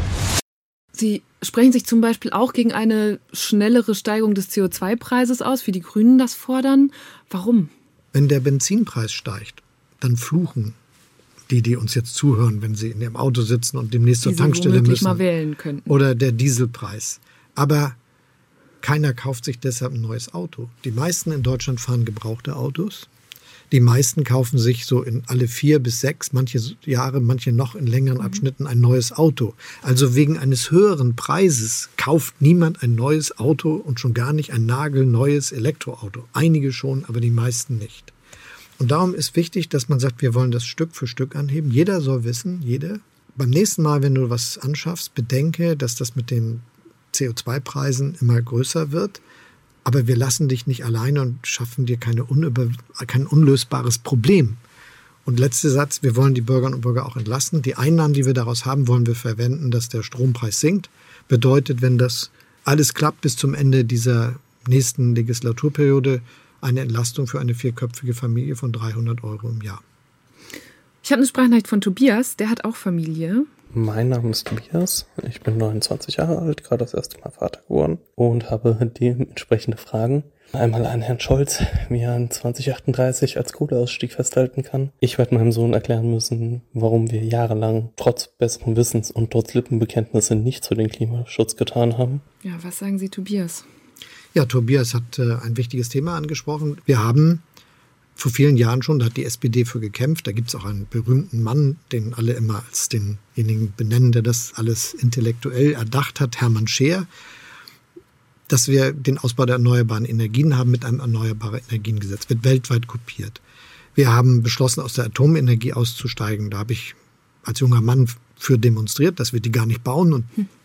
Sie sprechen sich zum Beispiel auch gegen eine schnellere Steigerung des C O zwei Preises aus, wie die Grünen das fordern. Warum? Wenn der Benzinpreis steigt, dann fluchen die, die uns jetzt zuhören, wenn sie in ihrem Auto sitzen und demnächst zur Tankstelle müssen. Mal wählen könnten. Oder der Dieselpreis. Aber keiner kauft sich deshalb ein neues Auto. Die meisten in Deutschland fahren gebrauchte Autos. Die meisten kaufen sich so in alle vier bis sechs, manche Jahre, manche noch in längeren Abschnitten ein neues Auto. Also wegen eines höheren Preises kauft niemand ein neues Auto und schon gar nicht ein nagelneues Elektroauto. Einige schon, aber die meisten nicht. Und darum ist wichtig, dass man sagt, wir wollen das Stück für Stück anheben. Jeder soll wissen, jeder. Beim nächsten Mal, wenn du was anschaffst, bedenke, dass das mit den C O zwei Preisen immer größer wird. Aber wir lassen dich nicht alleine und schaffen dir keine unüber, kein unlösbares Problem. Und letzter Satz, wir wollen die Bürgerinnen und Bürger auch entlasten. Die Einnahmen, die wir daraus haben, wollen wir verwenden, dass der Strompreis sinkt. Bedeutet, wenn das alles klappt bis zum Ende dieser nächsten Legislaturperiode, eine Entlastung für eine vierköpfige Familie von dreihundert Euro im Jahr. Ich habe eine Sprachnachricht von Tobias, der hat auch Familie. Mein Name ist Tobias, ich bin neunundzwanzig Jahre alt, gerade das erste Mal Vater geworden und habe dementsprechende Fragen. Einmal an Herrn Scholz, wie er in zwanzig achtunddreißig als Kohleausstieg festhalten kann. Ich werde meinem Sohn erklären müssen, warum wir jahrelang trotz besseren Wissens und trotz Lippenbekenntnisse nichts für den Klimaschutz getan haben. Ja, was sagen Sie, Tobias? Ja, Tobias hat äh, ein wichtiges Thema angesprochen. Wir haben vor vielen Jahren schon, da hat die S P D für gekämpft. Da gibt es auch einen berühmten Mann, den alle immer als denjenigen benennen, der das alles intellektuell erdacht hat, Hermann Scheer, dass wir den Ausbau der erneuerbaren Energien haben mit einem Erneuerbare Energiengesetz. Wird weltweit kopiert. Wir haben beschlossen, aus der Atomenergie auszusteigen. Da habe ich als junger Mann für demonstriert, dass wir die gar nicht bauen und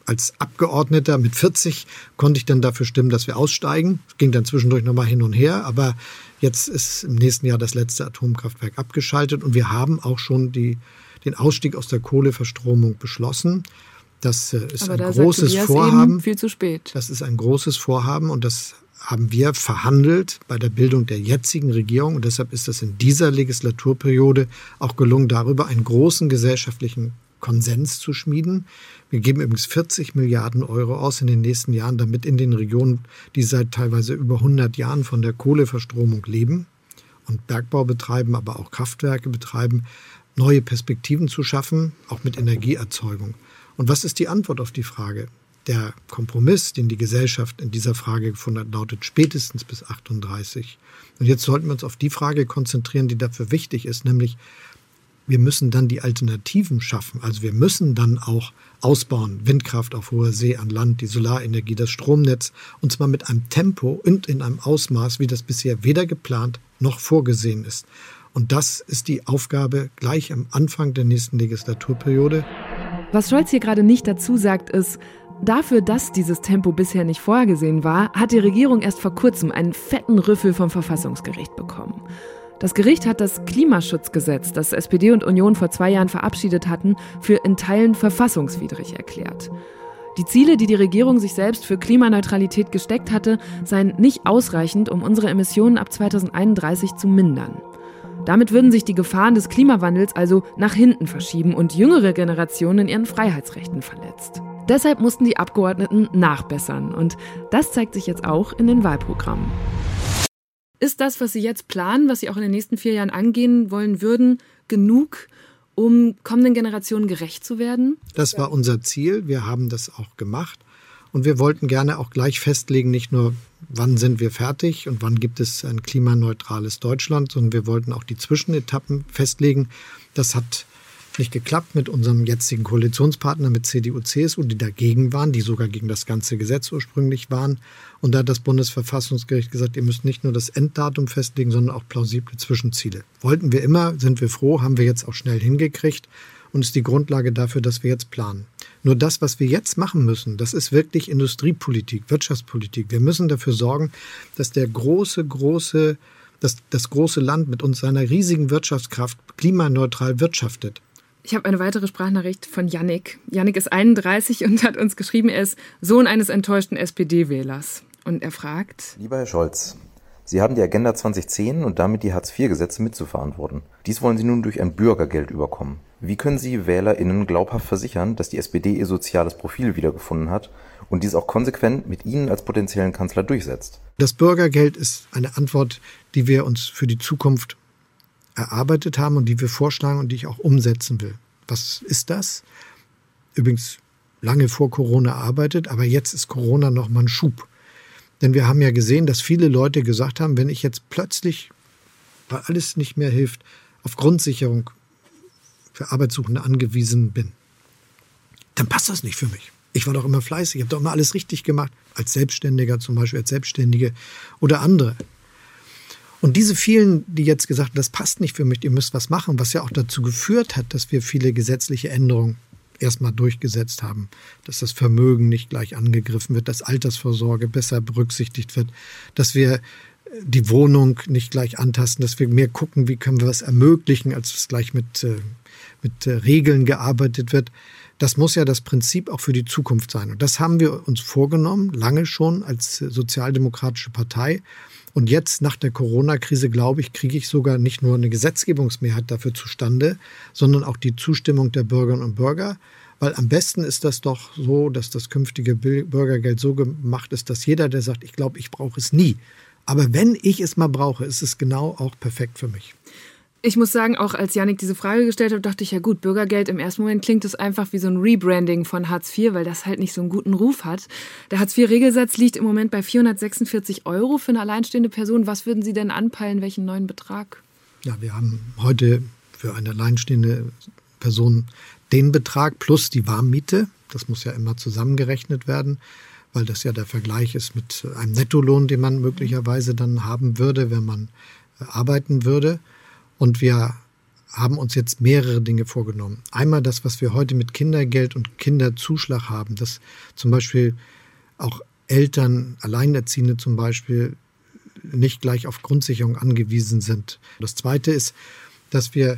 als Abgeordneter mit vierzig konnte ich dann dafür stimmen, dass wir aussteigen. Es ging dann zwischendurch nochmal hin und her, aber jetzt ist im nächsten Jahr das letzte Atomkraftwerk abgeschaltet und wir haben auch schon die, den Ausstieg aus der Kohleverstromung beschlossen. Das ist aber ein da großes sagt Tobias Vorhaben. Eben viel zu spät. Das ist ein großes Vorhaben und das haben wir verhandelt bei der Bildung der jetzigen Regierung. Und deshalb ist es in dieser Legislaturperiode auch gelungen, darüber einen großen gesellschaftlichen Konsens zu schmieden. Wir geben übrigens vierzig Milliarden Euro aus in den nächsten Jahren, damit in den Regionen, die seit teilweise über hundert Jahren von der Kohleverstromung leben und Bergbau betreiben, aber auch Kraftwerke betreiben, neue Perspektiven zu schaffen, auch mit Energieerzeugung. Und was ist die Antwort auf die Frage? Der Kompromiss, den die Gesellschaft in dieser Frage gefunden hat, lautet spätestens bis achtunddreißig. Und jetzt sollten wir uns auf die Frage konzentrieren, die dafür wichtig ist, nämlich wir müssen dann die Alternativen schaffen. Also wir müssen dann auch ausbauen, Windkraft auf hoher See an Land, die Solarenergie, das Stromnetz, und zwar mit einem Tempo und in einem Ausmaß, wie das bisher weder geplant noch vorgesehen ist. Und das ist die Aufgabe gleich am Anfang der nächsten Legislaturperiode. Was Scholz hier gerade nicht dazu sagt, ist, dafür, dass dieses Tempo bisher nicht vorgesehen war, hat die Regierung erst vor kurzem einen fetten Rüffel vom Verfassungsgericht bekommen. Das Gericht hat das Klimaschutzgesetz, das S P D und Union vor zwei Jahren verabschiedet hatten, für in Teilen verfassungswidrig erklärt. Die Ziele, die die Regierung sich selbst für Klimaneutralität gesteckt hatte, seien nicht ausreichend, um unsere Emissionen ab zweitausendeinunddreißig zu mindern. Damit würden sich die Gefahren des Klimawandels also nach hinten verschieben und jüngere Generationen in ihren Freiheitsrechten verletzt. Deshalb mussten die Abgeordneten nachbessern und das zeigt sich jetzt auch in den Wahlprogrammen. Ist das, was Sie jetzt planen, was Sie auch in den nächsten vier Jahren angehen wollen würden, genug, um kommenden Generationen gerecht zu werden? Das war unser Ziel. Wir haben das auch gemacht. Und wir wollten gerne auch gleich festlegen, nicht nur, wann sind wir fertig und wann gibt es ein klimaneutrales Deutschland, sondern wir wollten auch die Zwischenetappen festlegen. Das hat nicht geklappt mit unserem jetzigen Koalitionspartner, mit C D U, C S U, die dagegen waren, die sogar gegen das ganze Gesetz ursprünglich waren. Und da hat das Bundesverfassungsgericht gesagt, ihr müsst nicht nur das Enddatum festlegen, sondern auch plausible Zwischenziele. Wollten wir immer, sind wir froh, haben wir jetzt auch schnell hingekriegt und ist die Grundlage dafür, dass wir jetzt planen. Nur das, was wir jetzt machen müssen, das ist wirklich Industriepolitik, Wirtschaftspolitik. Wir müssen dafür sorgen, dass der große, große, dass das große Land mit uns seiner riesigen Wirtschaftskraft klimaneutral wirtschaftet. Ich habe eine weitere Sprachnachricht von Yannick. Yannick ist einunddreißig und hat uns geschrieben, er ist Sohn eines enttäuschten S P D-Wählers. Und er fragt: Lieber Herr Scholz, Sie haben die Agenda zwanzig zehn und damit die Hartz vier Gesetze mitzuverantworten. Dies wollen Sie nun durch ein Bürgergeld überkommen. Wie können Sie WählerInnen glaubhaft versichern, dass die S P D ihr soziales Profil wiedergefunden hat und dies auch konsequent mit Ihnen als potenziellen Kanzler durchsetzt? Das Bürgergeld ist eine Antwort, die wir uns für die Zukunft erarbeitet haben und die wir vorschlagen und die ich auch umsetzen will. Was ist das? Übrigens lange vor Corona erarbeitet, aber jetzt ist Corona nochmal ein Schub. Denn wir haben ja gesehen, dass viele Leute gesagt haben, wenn ich jetzt plötzlich, weil alles nicht mehr hilft, auf Grundsicherung für Arbeitssuchende angewiesen bin, dann passt das nicht für mich. Ich war doch immer fleißig, ich habe doch immer alles richtig gemacht, als Selbstständiger zum Beispiel, als Selbstständige oder andere. Und diese vielen, die jetzt gesagt haben, das passt nicht für mich, ihr müsst was machen, was ja auch dazu geführt hat, dass wir viele gesetzliche Änderungen erstmal durchgesetzt haben, dass das Vermögen nicht gleich angegriffen wird, dass Altersvorsorge besser berücksichtigt wird, dass wir die Wohnung nicht gleich antasten, dass wir mehr gucken, wie können wir was ermöglichen, als es gleich mit, mit Regeln gearbeitet wird. Das muss ja das Prinzip auch für die Zukunft sein. Und das haben wir uns vorgenommen, lange schon als sozialdemokratische Partei. Und jetzt nach der Corona-Krise, glaube ich, kriege ich sogar nicht nur eine Gesetzgebungsmehrheit dafür zustande, sondern auch die Zustimmung der Bürgerinnen und Bürger. Weil am besten ist das doch so, dass das künftige Bürgergeld so gemacht ist, dass jeder, der sagt, ich glaube, ich brauche es nie. Aber wenn ich es mal brauche, ist es genau auch perfekt für mich. Ich muss sagen, auch als Yannick diese Frage gestellt hat, dachte ich, ja gut, Bürgergeld, im ersten Moment klingt es einfach wie so ein Rebranding von Hartz vier, weil das halt nicht so einen guten Ruf hat. Der Hartz vier Regelsatz liegt im Moment bei vierhundertsechsundvierzig Euro für eine alleinstehende Person. Was würden Sie denn anpeilen, welchen neuen Betrag? Ja, wir haben heute für eine alleinstehende Person den Betrag plus die Warmmiete. Das muss ja immer zusammengerechnet werden, weil das ja der Vergleich ist mit einem Nettolohn, den man möglicherweise dann haben würde, wenn man arbeiten würde. Und wir haben uns jetzt mehrere Dinge vorgenommen. Einmal das, was wir heute mit Kindergeld und Kinderzuschlag haben, dass zum Beispiel auch Eltern, Alleinerziehende zum Beispiel, nicht gleich auf Grundsicherung angewiesen sind. Das Zweite ist, dass wir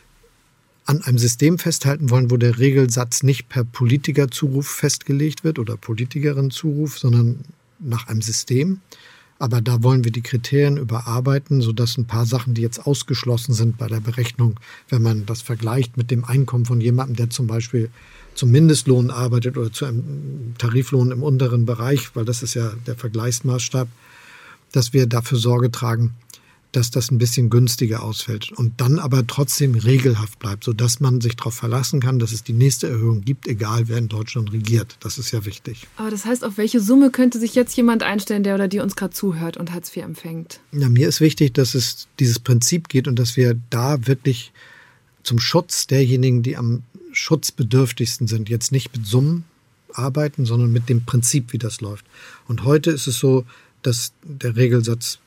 an einem System festhalten wollen, wo der Regelsatz nicht per Politikerzuruf festgelegt wird oder Politikerinnenzuruf, sondern nach einem System. Aber da wollen wir die Kriterien überarbeiten, sodass ein paar Sachen, die jetzt ausgeschlossen sind bei der Berechnung, wenn man das vergleicht mit dem Einkommen von jemandem, der zum Beispiel zum Mindestlohn arbeitet oder zu einem Tariflohn im unteren Bereich, weil das ist ja der Vergleichsmaßstab, dass wir dafür Sorge tragen, dass das ein bisschen günstiger ausfällt und dann aber trotzdem regelhaft bleibt, sodass man sich darauf verlassen kann, dass es die nächste Erhöhung gibt, egal wer in Deutschland regiert. Das ist ja wichtig. Aber das heißt, auf welche Summe könnte sich jetzt jemand einstellen, der oder die uns gerade zuhört und Hartz vier empfängt? Ja, mir ist wichtig, dass es dieses Prinzip geht und dass wir da wirklich zum Schutz derjenigen, die am schutzbedürftigsten sind, jetzt nicht mit Summen arbeiten, sondern mit dem Prinzip, wie das läuft. Und heute ist es so, dass der Regelsatz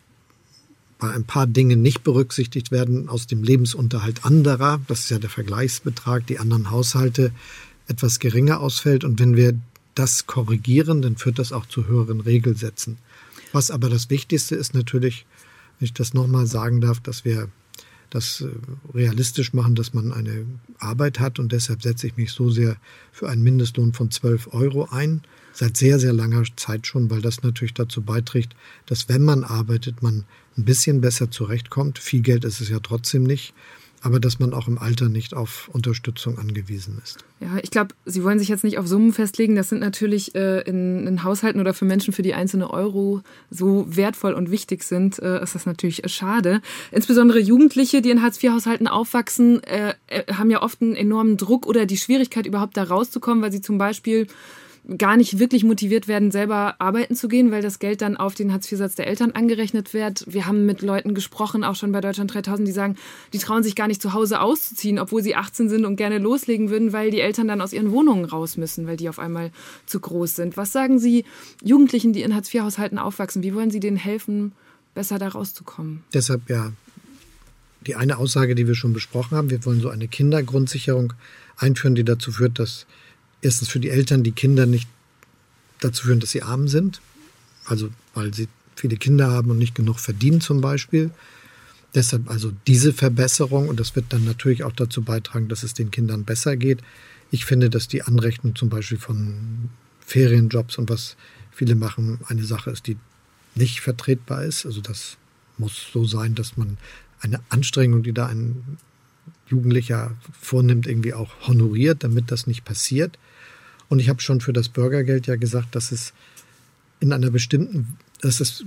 bei ein paar Dingen nicht berücksichtigt werden aus dem Lebensunterhalt anderer. Das ist ja der Vergleichsbetrag, die anderen Haushalte etwas geringer ausfällt. Und wenn wir das korrigieren, dann führt das auch zu höheren Regelsätzen. Was aber das Wichtigste ist natürlich, wenn ich das nochmal sagen darf, dass wir das realistisch machen, dass man eine Arbeit hat. Und deshalb setze ich mich so sehr für einen Mindestlohn von zwölf Euro ein. Seit sehr, sehr langer Zeit schon, weil das natürlich dazu beiträgt, dass wenn man arbeitet, man ein bisschen besser zurechtkommt. Viel Geld ist es ja trotzdem nicht, aber dass man auch im Alter nicht auf Unterstützung angewiesen ist. Ja, ich glaube, Sie wollen sich jetzt nicht auf Summen festlegen. Das sind natürlich äh, in, in Haushalten oder für Menschen, für die einzelne Euro so wertvoll und wichtig sind, äh, ist das natürlich schade. Insbesondere Jugendliche, die in Hartz vier Haushalten aufwachsen, äh, haben ja oft einen enormen Druck oder die Schwierigkeit, überhaupt da rauszukommen, weil sie zum Beispiel gar nicht wirklich motiviert werden, selber arbeiten zu gehen, weil das Geld dann auf den Hartz vier Satz der Eltern angerechnet wird. Wir haben mit Leuten gesprochen, auch schon bei Deutschland dreitausend, die sagen, die trauen sich gar nicht zu Hause auszuziehen, obwohl sie achtzehn sind und gerne loslegen würden, weil die Eltern dann aus ihren Wohnungen raus müssen, weil die auf einmal zu groß sind. Was sagen Sie Jugendlichen, die in Hartz vier Haushalten aufwachsen? Wie wollen Sie denen helfen, besser da rauszukommen? Deshalb ja die eine Aussage, die wir schon besprochen haben, wir wollen so eine Kindergrundsicherung einführen, die dazu führt, dass erstens für die Eltern die Kinder nicht dazu führen, dass sie arm sind, also weil sie viele Kinder haben und nicht genug verdienen zum Beispiel. Deshalb also diese Verbesserung und das wird dann natürlich auch dazu beitragen, dass es den Kindern besser geht. Ich finde, dass die Anrechnung zum Beispiel von Ferienjobs und was viele machen, eine Sache ist, die nicht vertretbar ist. Also das muss so sein, dass man eine Anstrengung, die da ein Jugendlicher vornimmt, irgendwie auch honoriert, damit das nicht passiert. Und ich habe schon für das Bürgergeld ja gesagt, dass es in einer bestimmten, dass es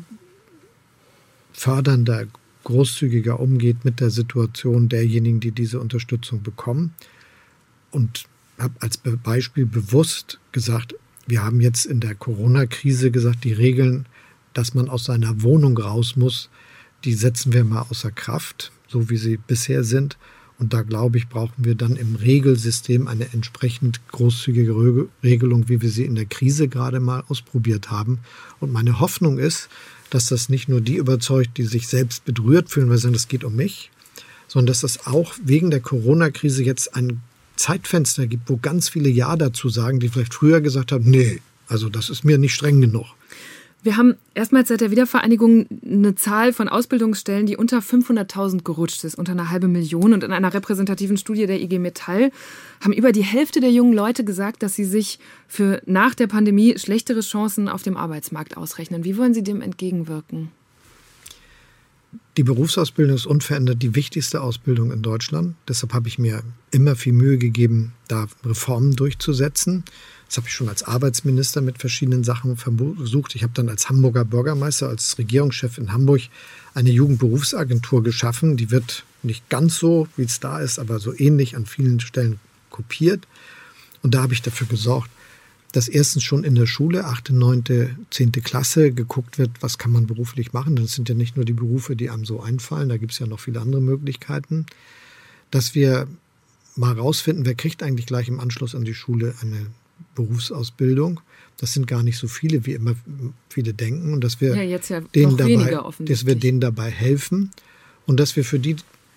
fördernder, großzügiger umgeht mit der Situation derjenigen, die diese Unterstützung bekommen. Und habe als Beispiel bewusst gesagt, wir haben jetzt in der Corona-Krise gesagt, die Regeln, dass man aus seiner Wohnung raus muss, die setzen wir mal außer Kraft, so wie sie bisher sind. Und da, glaube ich, brauchen wir dann im Regelsystem eine entsprechend großzügige Regelung, wie wir sie in der Krise gerade mal ausprobiert haben. Und meine Hoffnung ist, dass das nicht nur die überzeugt, die sich selbst berührt fühlen, weil sie sagen, das geht um mich, sondern dass das auch wegen der Corona-Krise jetzt ein Zeitfenster gibt, wo ganz viele Ja dazu sagen, die vielleicht früher gesagt haben, nee, also das ist mir nicht streng genug. Wir haben erstmals seit der Wiedervereinigung eine Zahl von Ausbildungsstellen, die unter fünfhunderttausend gerutscht ist, unter einer halben Million. Und in einer repräsentativen Studie der I G Metall haben über die Hälfte der jungen Leute gesagt, dass sie sich für nach der Pandemie schlechtere Chancen auf dem Arbeitsmarkt ausrechnen. Wie wollen Sie dem entgegenwirken? Die Berufsausbildung ist unverändert die wichtigste Ausbildung in Deutschland. Deshalb habe ich mir immer viel Mühe gegeben, da Reformen durchzusetzen. Das habe ich schon als Arbeitsminister mit verschiedenen Sachen versucht. Ich habe dann als Hamburger Bürgermeister, als Regierungschef in Hamburg eine Jugendberufsagentur geschaffen. Die wird nicht ganz so, wie es da ist, aber so ähnlich an vielen Stellen kopiert. Und da habe ich dafür gesorgt, dass erstens schon in der Schule, achte, neunte, zehnte Klasse, geguckt wird, was kann man beruflich machen. Das sind ja nicht nur die Berufe, die einem so einfallen, da gibt es ja noch viele andere Möglichkeiten. Dass wir mal rausfinden, wer kriegt eigentlich gleich im Anschluss an die Schule eine Berufsausbildung. Das sind gar nicht so viele, wie immer viele denken. Und dass wir, ja, jetzt ja denen, noch weniger dabei, dass wir denen dabei helfen und dass wir für die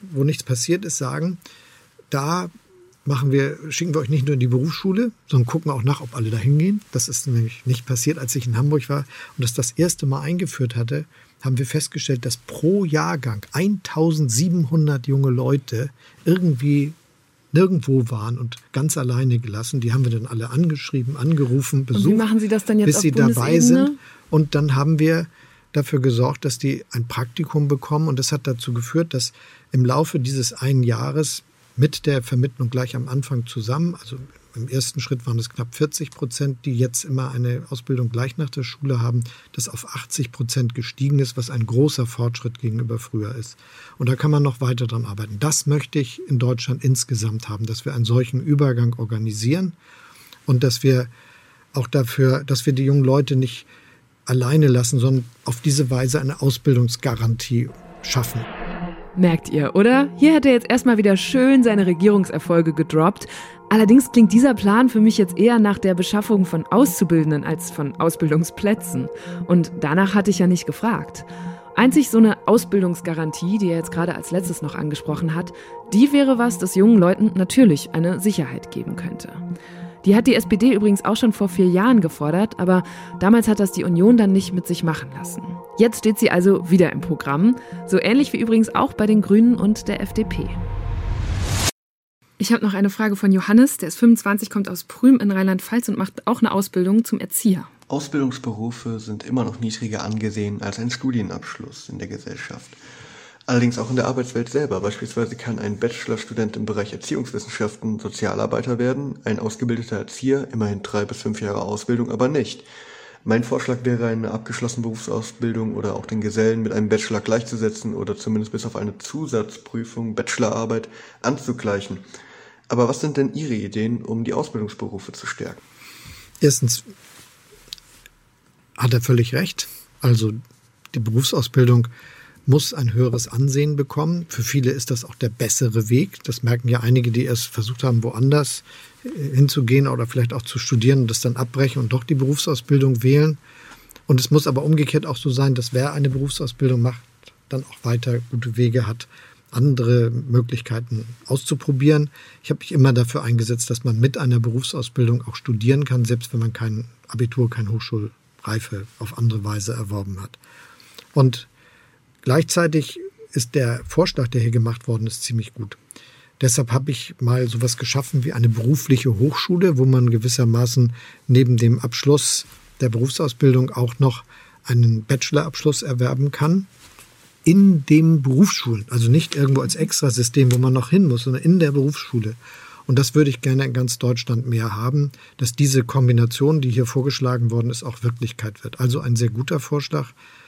wo nichts passiert ist, sagen, da machen wir, schicken wir euch nicht nur in die Berufsschule, sondern gucken auch nach, ob alle da hingehen. Das ist nämlich nicht passiert, als ich in Hamburg war und das das erste Mal eingeführt hatte, haben wir festgestellt, dass pro Jahrgang eintausendsiebenhundert junge Leute irgendwie nirgendwo waren und ganz alleine gelassen. Die haben wir dann alle angeschrieben, angerufen, besucht. Und wie machen Sie das dann jetzt bis auf sie dabei Bundesebene? sind. Und dann haben wir dafür gesorgt, dass die ein Praktikum bekommen. Und das hat dazu geführt, dass im Laufe dieses einen Jahres mit der Vermittlung gleich am Anfang zusammen, also im ersten Schritt waren es knapp vierzig Prozent, die jetzt immer eine Ausbildung gleich nach der Schule haben, das auf achtzig Prozent gestiegen ist, was ein großer Fortschritt gegenüber früher ist. Und da kann man noch weiter dran arbeiten. Das möchte ich in Deutschland insgesamt haben, dass wir einen solchen Übergang organisieren und dass wir auch dafür, dass wir die jungen Leute nicht alleine lassen, sondern auf diese Weise eine Ausbildungsgarantie schaffen. Merkt ihr, oder? Hier hat er jetzt erstmal wieder schön seine Regierungserfolge gedroppt. Allerdings klingt dieser Plan für mich jetzt eher nach der Beschaffung von Auszubildenden als von Ausbildungsplätzen. Und danach hatte ich ja nicht gefragt. Einzig so eine Ausbildungsgarantie, die er jetzt gerade als letztes noch angesprochen hat, die wäre was, das jungen Leuten natürlich eine Sicherheit geben könnte. Die hat die S P D übrigens auch schon vor vier Jahren gefordert, aber damals hat das die Union dann nicht mit sich machen lassen. Jetzt steht sie also wieder im Programm, so ähnlich wie übrigens auch bei den Grünen und der F D P. Ich habe noch eine Frage von Johannes, der ist fünfundzwanzig, kommt aus Prüm in Rheinland-Pfalz und macht auch eine Ausbildung zum Erzieher. Ausbildungsberufe sind immer noch niedriger angesehen als ein Studienabschluss in der Gesellschaft. Allerdings auch in der Arbeitswelt selber. Beispielsweise kann ein Bachelorstudent im Bereich Erziehungswissenschaften Sozialarbeiter werden, ein ausgebildeter Erzieher immerhin drei bis fünf Jahre Ausbildung aber nicht. Mein Vorschlag wäre, eine abgeschlossene Berufsausbildung oder auch den Gesellen mit einem Bachelor gleichzusetzen oder zumindest bis auf eine Zusatzprüfung, Bachelorarbeit, anzugleichen. Aber was sind denn Ihre Ideen, um die Ausbildungsberufe zu stärken? Erstens hat er völlig recht. Also die Berufsausbildung muss ein höheres Ansehen bekommen. Für viele ist das auch der bessere Weg. Das merken ja einige, die erst versucht haben, woanders hinzugehen oder vielleicht auch zu studieren und das dann abbrechen und doch die Berufsausbildung wählen. Und es muss aber umgekehrt auch so sein, dass wer eine Berufsausbildung macht, dann auch weiter gute Wege hat, andere Möglichkeiten auszuprobieren. Ich habe mich immer dafür eingesetzt, dass man mit einer Berufsausbildung auch studieren kann, selbst wenn man kein Abitur, keine Hochschulreife auf andere Weise erworben hat. Und gleichzeitig ist der Vorschlag, der hier gemacht worden ist, ziemlich gut. Deshalb habe ich mal sowas geschaffen wie eine berufliche Hochschule, wo man gewissermaßen neben dem Abschluss der Berufsausbildung auch noch einen Bachelorabschluss erwerben kann in den Berufsschulen. Also nicht irgendwo als Extrasystem, wo man noch hin muss, sondern in der Berufsschule. Und das würde ich gerne in ganz Deutschland mehr haben, dass diese Kombination, die hier vorgeschlagen worden ist, auch Wirklichkeit wird. Also ein sehr guter Vorschlag,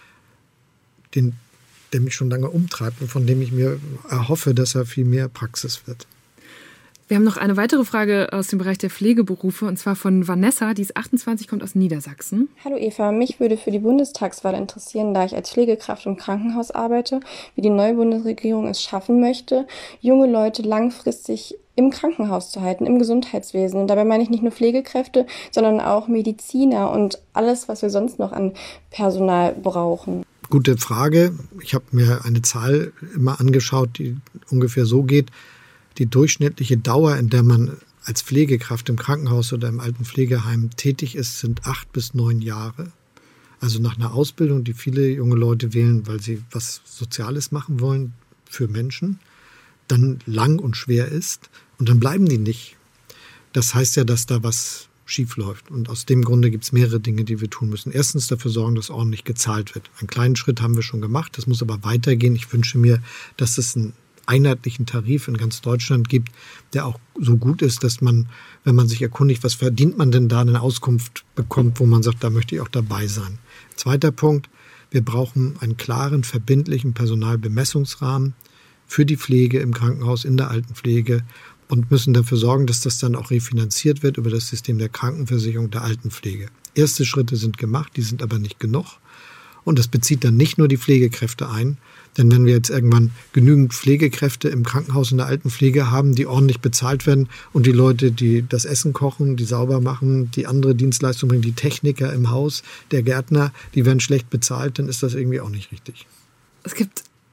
den der mich schon lange umtreibt und von dem ich mir erhoffe, dass er viel mehr Praxis wird. Wir haben noch eine weitere Frage aus dem Bereich der Pflegeberufe, und zwar von Vanessa, die ist achtundzwanzig, kommt aus Niedersachsen. Hallo Eva, mich würde für die Bundestagswahl interessieren, da ich als Pflegekraft im Krankenhaus arbeite, wie die neue Bundesregierung es schaffen möchte, junge Leute langfristig im Krankenhaus zu halten, im Gesundheitswesen. Und dabei meine ich nicht nur Pflegekräfte, sondern auch Mediziner und alles, was wir sonst noch an Personal brauchen. Gute Frage. Ich habe mir eine Zahl immer angeschaut, die ungefähr so geht. Die durchschnittliche Dauer, in der man als Pflegekraft im Krankenhaus oder im Altenpflegeheim tätig ist, sind acht bis neun Jahre. Also nach einer Ausbildung, die viele junge Leute wählen, weil sie was Soziales machen wollen für Menschen, dann lang und schwer ist und dann bleiben die nicht. Das heißt ja, dass da was schief läuft. Und aus dem Grunde gibt es mehrere Dinge, die wir tun müssen. Erstens dafür sorgen, dass ordentlich gezahlt wird. Einen kleinen Schritt haben wir schon gemacht, das muss aber weitergehen. Ich wünsche mir, dass es einen einheitlichen Tarif in ganz Deutschland gibt, der auch so gut ist, dass man, wenn man sich erkundigt, was verdient man denn da, eine Auskunft bekommt, wo man sagt, da möchte ich auch dabei sein. Zweiter Punkt, wir brauchen einen klaren, verbindlichen Personalbemessungsrahmen für die Pflege im Krankenhaus, in der Altenpflege und müssen dafür sorgen, dass das dann auch refinanziert wird über das System der Krankenversicherung der Altenpflege. Erste Schritte sind gemacht, die sind aber nicht genug. Und das bezieht dann nicht nur die Pflegekräfte ein, denn wenn wir jetzt irgendwann genügend Pflegekräfte im Krankenhaus in der Altenpflege haben, die ordentlich bezahlt werden und die Leute, die das Essen kochen, die sauber machen, die andere Dienstleistungen bringen, die Techniker im Haus, der Gärtner, die werden schlecht bezahlt, dann ist das irgendwie auch nicht richtig. Es gibt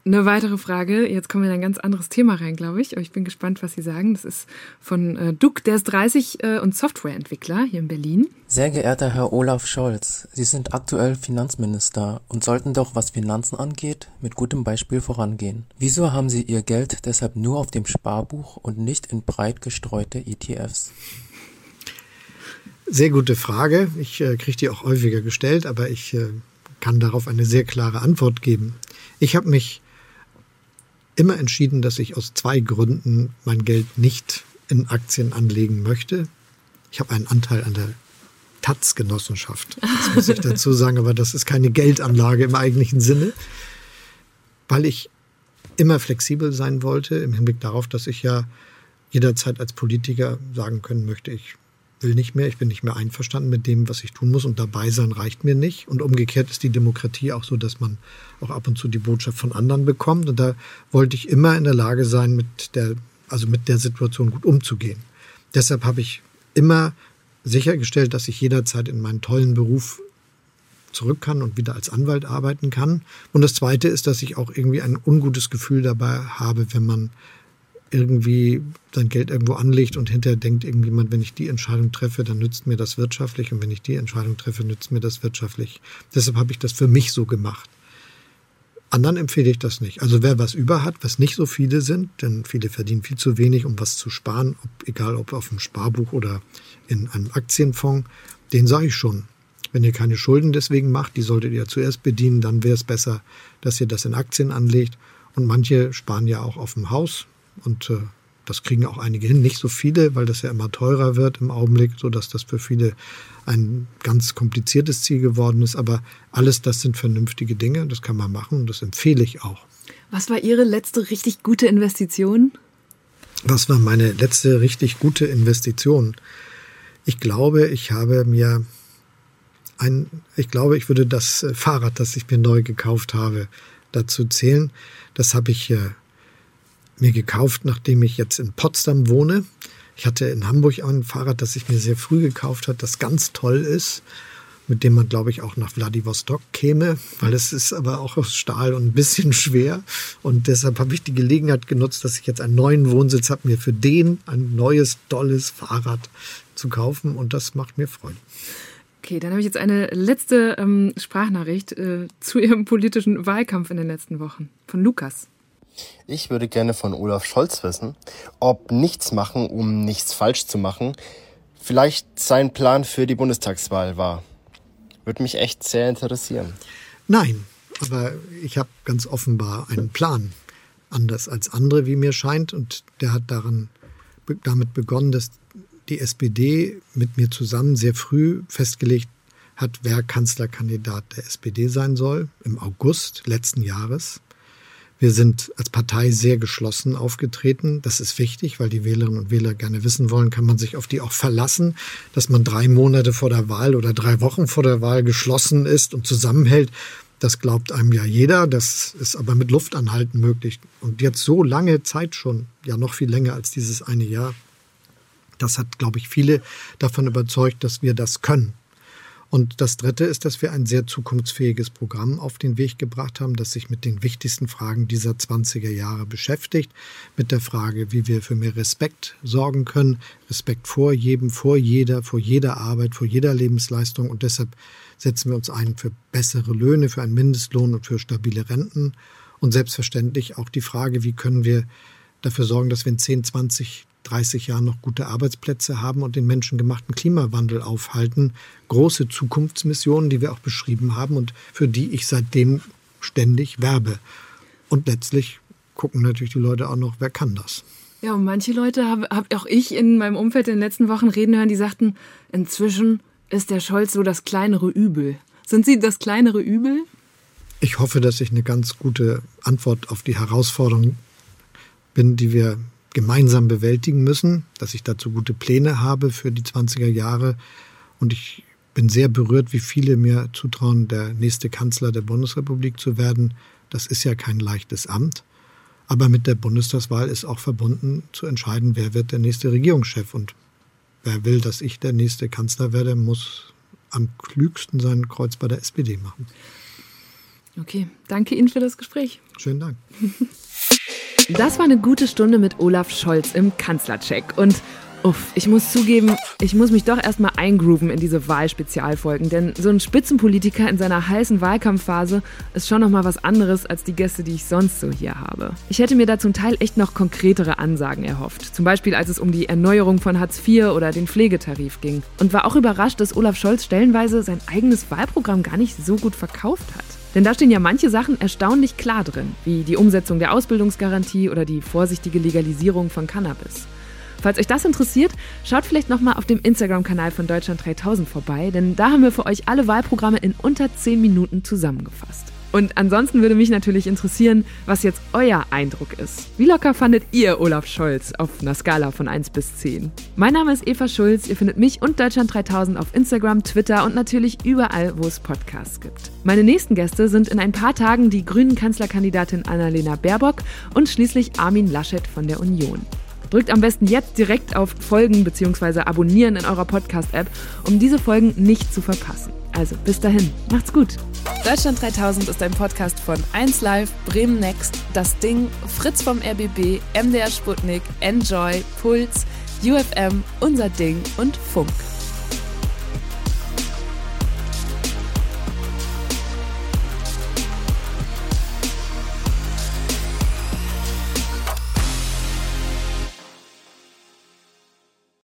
Eine weitere Frage, jetzt kommen wir in ein ganz anderes Thema rein, glaube ich, aber ich bin gespannt, was Sie sagen. Das ist von äh, Duck, der ist dreißig äh, und Softwareentwickler hier in Berlin. Sehr geehrter Herr Olaf Scholz, Sie sind aktuell Finanzminister und sollten doch, was Finanzen angeht, mit gutem Beispiel vorangehen. Wieso haben Sie Ihr Geld deshalb nur auf dem Sparbuch und nicht in breit gestreute E T Fs? Sehr gute Frage. Ich äh, kriege die auch häufiger gestellt, aber ich äh, kann darauf eine sehr klare Antwort geben. Ich habe mich immer entschieden, dass ich aus zwei Gründen mein Geld nicht in Aktien anlegen möchte. Ich habe einen Anteil an der Taz-Genossenschaft, das muss ich dazu sagen, aber das ist keine Geldanlage im eigentlichen Sinne, weil ich immer flexibel sein wollte im Hinblick darauf, dass ich ja jederzeit als Politiker sagen können möchte, ich will nicht mehr, ich bin nicht mehr einverstanden mit dem, was ich tun muss und dabei sein reicht mir nicht. Und umgekehrt ist die Demokratie auch so, dass man auch ab und zu die Botschaft von anderen bekommt. Und da wollte ich immer in der Lage sein, mit der, also mit der Situation gut umzugehen. Deshalb habe ich immer sichergestellt, dass ich jederzeit in meinen tollen Beruf zurück kann und wieder als Anwalt arbeiten kann. Und das Zweite ist, dass ich auch irgendwie ein ungutes Gefühl dabei habe, wenn man irgendwie sein Geld irgendwo anlegt und hinterher denkt irgendjemand, wenn ich die Entscheidung treffe, dann nützt mir das wirtschaftlich und wenn ich die Entscheidung treffe, nützt mir das wirtschaftlich. Deshalb habe ich das für mich so gemacht. Anderen empfehle ich das nicht. Also wer was über hat, was nicht so viele sind, denn viele verdienen viel zu wenig, um was zu sparen, ob, egal ob auf dem Sparbuch oder in einem Aktienfonds, den sage ich schon. Wenn ihr keine Schulden deswegen macht, die solltet ihr zuerst bedienen, dann wäre es besser, dass ihr das in Aktien anlegt. Und manche sparen ja auch auf dem Haus. Und äh, das kriegen auch einige hin, nicht so viele, weil das ja immer teurer wird im Augenblick, sodass das für viele ein ganz kompliziertes Ziel geworden ist. Aber alles das sind vernünftige Dinge, das kann man machen und das empfehle ich auch. Was war Ihre letzte richtig gute Investition? Was war meine letzte richtig gute Investition? Ich glaube, ich habe mir ein, ich glaube, ich würde das Fahrrad, das ich mir neu gekauft habe, dazu zählen. Das habe ich äh, mir gekauft, nachdem ich jetzt in Potsdam wohne. Ich hatte in Hamburg auch ein Fahrrad, das ich mir sehr früh gekauft habe, das ganz toll ist, mit dem man, glaube ich, auch nach Wladiwostok käme, weil es ist aber auch aus Stahl und ein bisschen schwer. Und deshalb habe ich die Gelegenheit genutzt, dass ich jetzt einen neuen Wohnsitz habe, mir für den ein neues, tolles Fahrrad zu kaufen. Und das macht mir Freude. Okay, dann habe ich jetzt eine letzte ähm, Sprachnachricht äh, zu Ihrem politischen Wahlkampf in den letzten Wochen von Lukas. Ich würde gerne von Olaf Scholz wissen, ob nichts machen, um nichts falsch zu machen, vielleicht sein Plan für die Bundestagswahl war. Würde mich echt sehr interessieren. Nein, aber ich habe ganz offenbar einen Plan. Anders als andere, wie mir scheint. Und der hat daran, damit begonnen, dass die S P D mit mir zusammen sehr früh festgelegt hat, wer Kanzlerkandidat der S P D sein soll, im August letzten Jahres. Wir sind als Partei sehr geschlossen aufgetreten. Das ist wichtig, weil die Wählerinnen und Wähler gerne wissen wollen, kann man sich auf die auch verlassen, dass man drei Monate vor der Wahl oder drei Wochen vor der Wahl geschlossen ist und zusammenhält. Das glaubt einem ja jeder. Das ist aber mit Luftanhalten möglich. Und jetzt so lange Zeit schon, ja noch viel länger als dieses eine Jahr, das hat, glaube ich, viele davon überzeugt, dass wir das können. Und das Dritte ist, dass wir ein sehr zukunftsfähiges Programm auf den Weg gebracht haben, das sich mit den wichtigsten Fragen dieser zwanziger Jahre beschäftigt. Mit der Frage, wie wir für mehr Respekt sorgen können. Respekt vor jedem, vor jeder, vor jeder Arbeit, vor jeder Lebensleistung. Und deshalb setzen wir uns ein für bessere Löhne, für einen Mindestlohn und für stabile Renten. Und selbstverständlich auch die Frage, wie können wir dafür sorgen, dass wir in zehn, zwanzig, dreißig Jahren noch gute Arbeitsplätze haben und den menschengemachten Klimawandel aufhalten. Große Zukunftsmissionen, die wir auch beschrieben haben und für die ich seitdem ständig werbe. Und letztlich gucken natürlich die Leute auch noch, wer kann das? Ja, und manche Leute habe hab auch ich in meinem Umfeld in den letzten Wochen reden hören, die sagten, inzwischen ist der Scholz so das kleinere Übel. Sind Sie das kleinere Übel? Ich hoffe, dass ich eine ganz gute Antwort auf die Herausforderung bin, die wir gemeinsam bewältigen müssen, dass ich dazu gute Pläne habe für die zwanziger Jahre. Und ich bin sehr berührt, wie viele mir zutrauen, der nächste Kanzler der Bundesrepublik zu werden. Das ist ja kein leichtes Amt. Aber mit der Bundestagswahl ist auch verbunden, zu entscheiden, wer wird der nächste Regierungschef. Und wer will, dass ich der nächste Kanzler werde, muss am klügsten sein Kreuz bei der S P D machen. Okay, danke Ihnen für das Gespräch. Schönen Dank. Das war eine gute Stunde mit Olaf Scholz im Kanzlercheck. Und uff, ich muss zugeben, ich muss mich doch erstmal eingrooven in diese Wahlspezialfolgen. Denn so ein Spitzenpolitiker in seiner heißen Wahlkampfphase ist schon nochmal was anderes als die Gäste, die ich sonst so hier habe. Ich hätte mir da zum Teil echt noch konkretere Ansagen erhofft. Zum Beispiel, als es um die Erneuerung von Hartz vier oder den Pflegetarif ging. Und war auch überrascht, dass Olaf Scholz stellenweise sein eigenes Wahlprogramm gar nicht so gut verkauft hat. Denn da stehen ja manche Sachen erstaunlich klar drin, wie die Umsetzung der Ausbildungsgarantie oder die vorsichtige Legalisierung von Cannabis. Falls euch das interessiert, schaut vielleicht nochmal auf dem Instagram-Kanal von Deutschland dreitausend vorbei, denn da haben wir für euch alle Wahlprogramme in unter zehn Minuten zusammengefasst. Und ansonsten würde mich natürlich interessieren, was jetzt euer Eindruck ist. Wie locker fandet ihr Olaf Scholz auf einer Skala von eins bis zehn? Mein Name ist Eva Schulz, ihr findet mich und Deutschland dreitausend auf Instagram, Twitter und natürlich überall, wo es Podcasts gibt. Meine nächsten Gäste sind in ein paar Tagen die grünen Kanzlerkandidatin Annalena Baerbock und schließlich Armin Laschet von der Union. Drückt am besten jetzt direkt auf Folgen bzw. Abonnieren in eurer Podcast-App, um diese Folgen nicht zu verpassen. Also bis dahin, macht's gut. Deutschland dreitausend ist ein Podcast von eins Live, Bremen Next, Das Ding, Fritz vom R B B, M D R Sputnik, Enjoy, Puls, U F M, Unser Ding und Funk.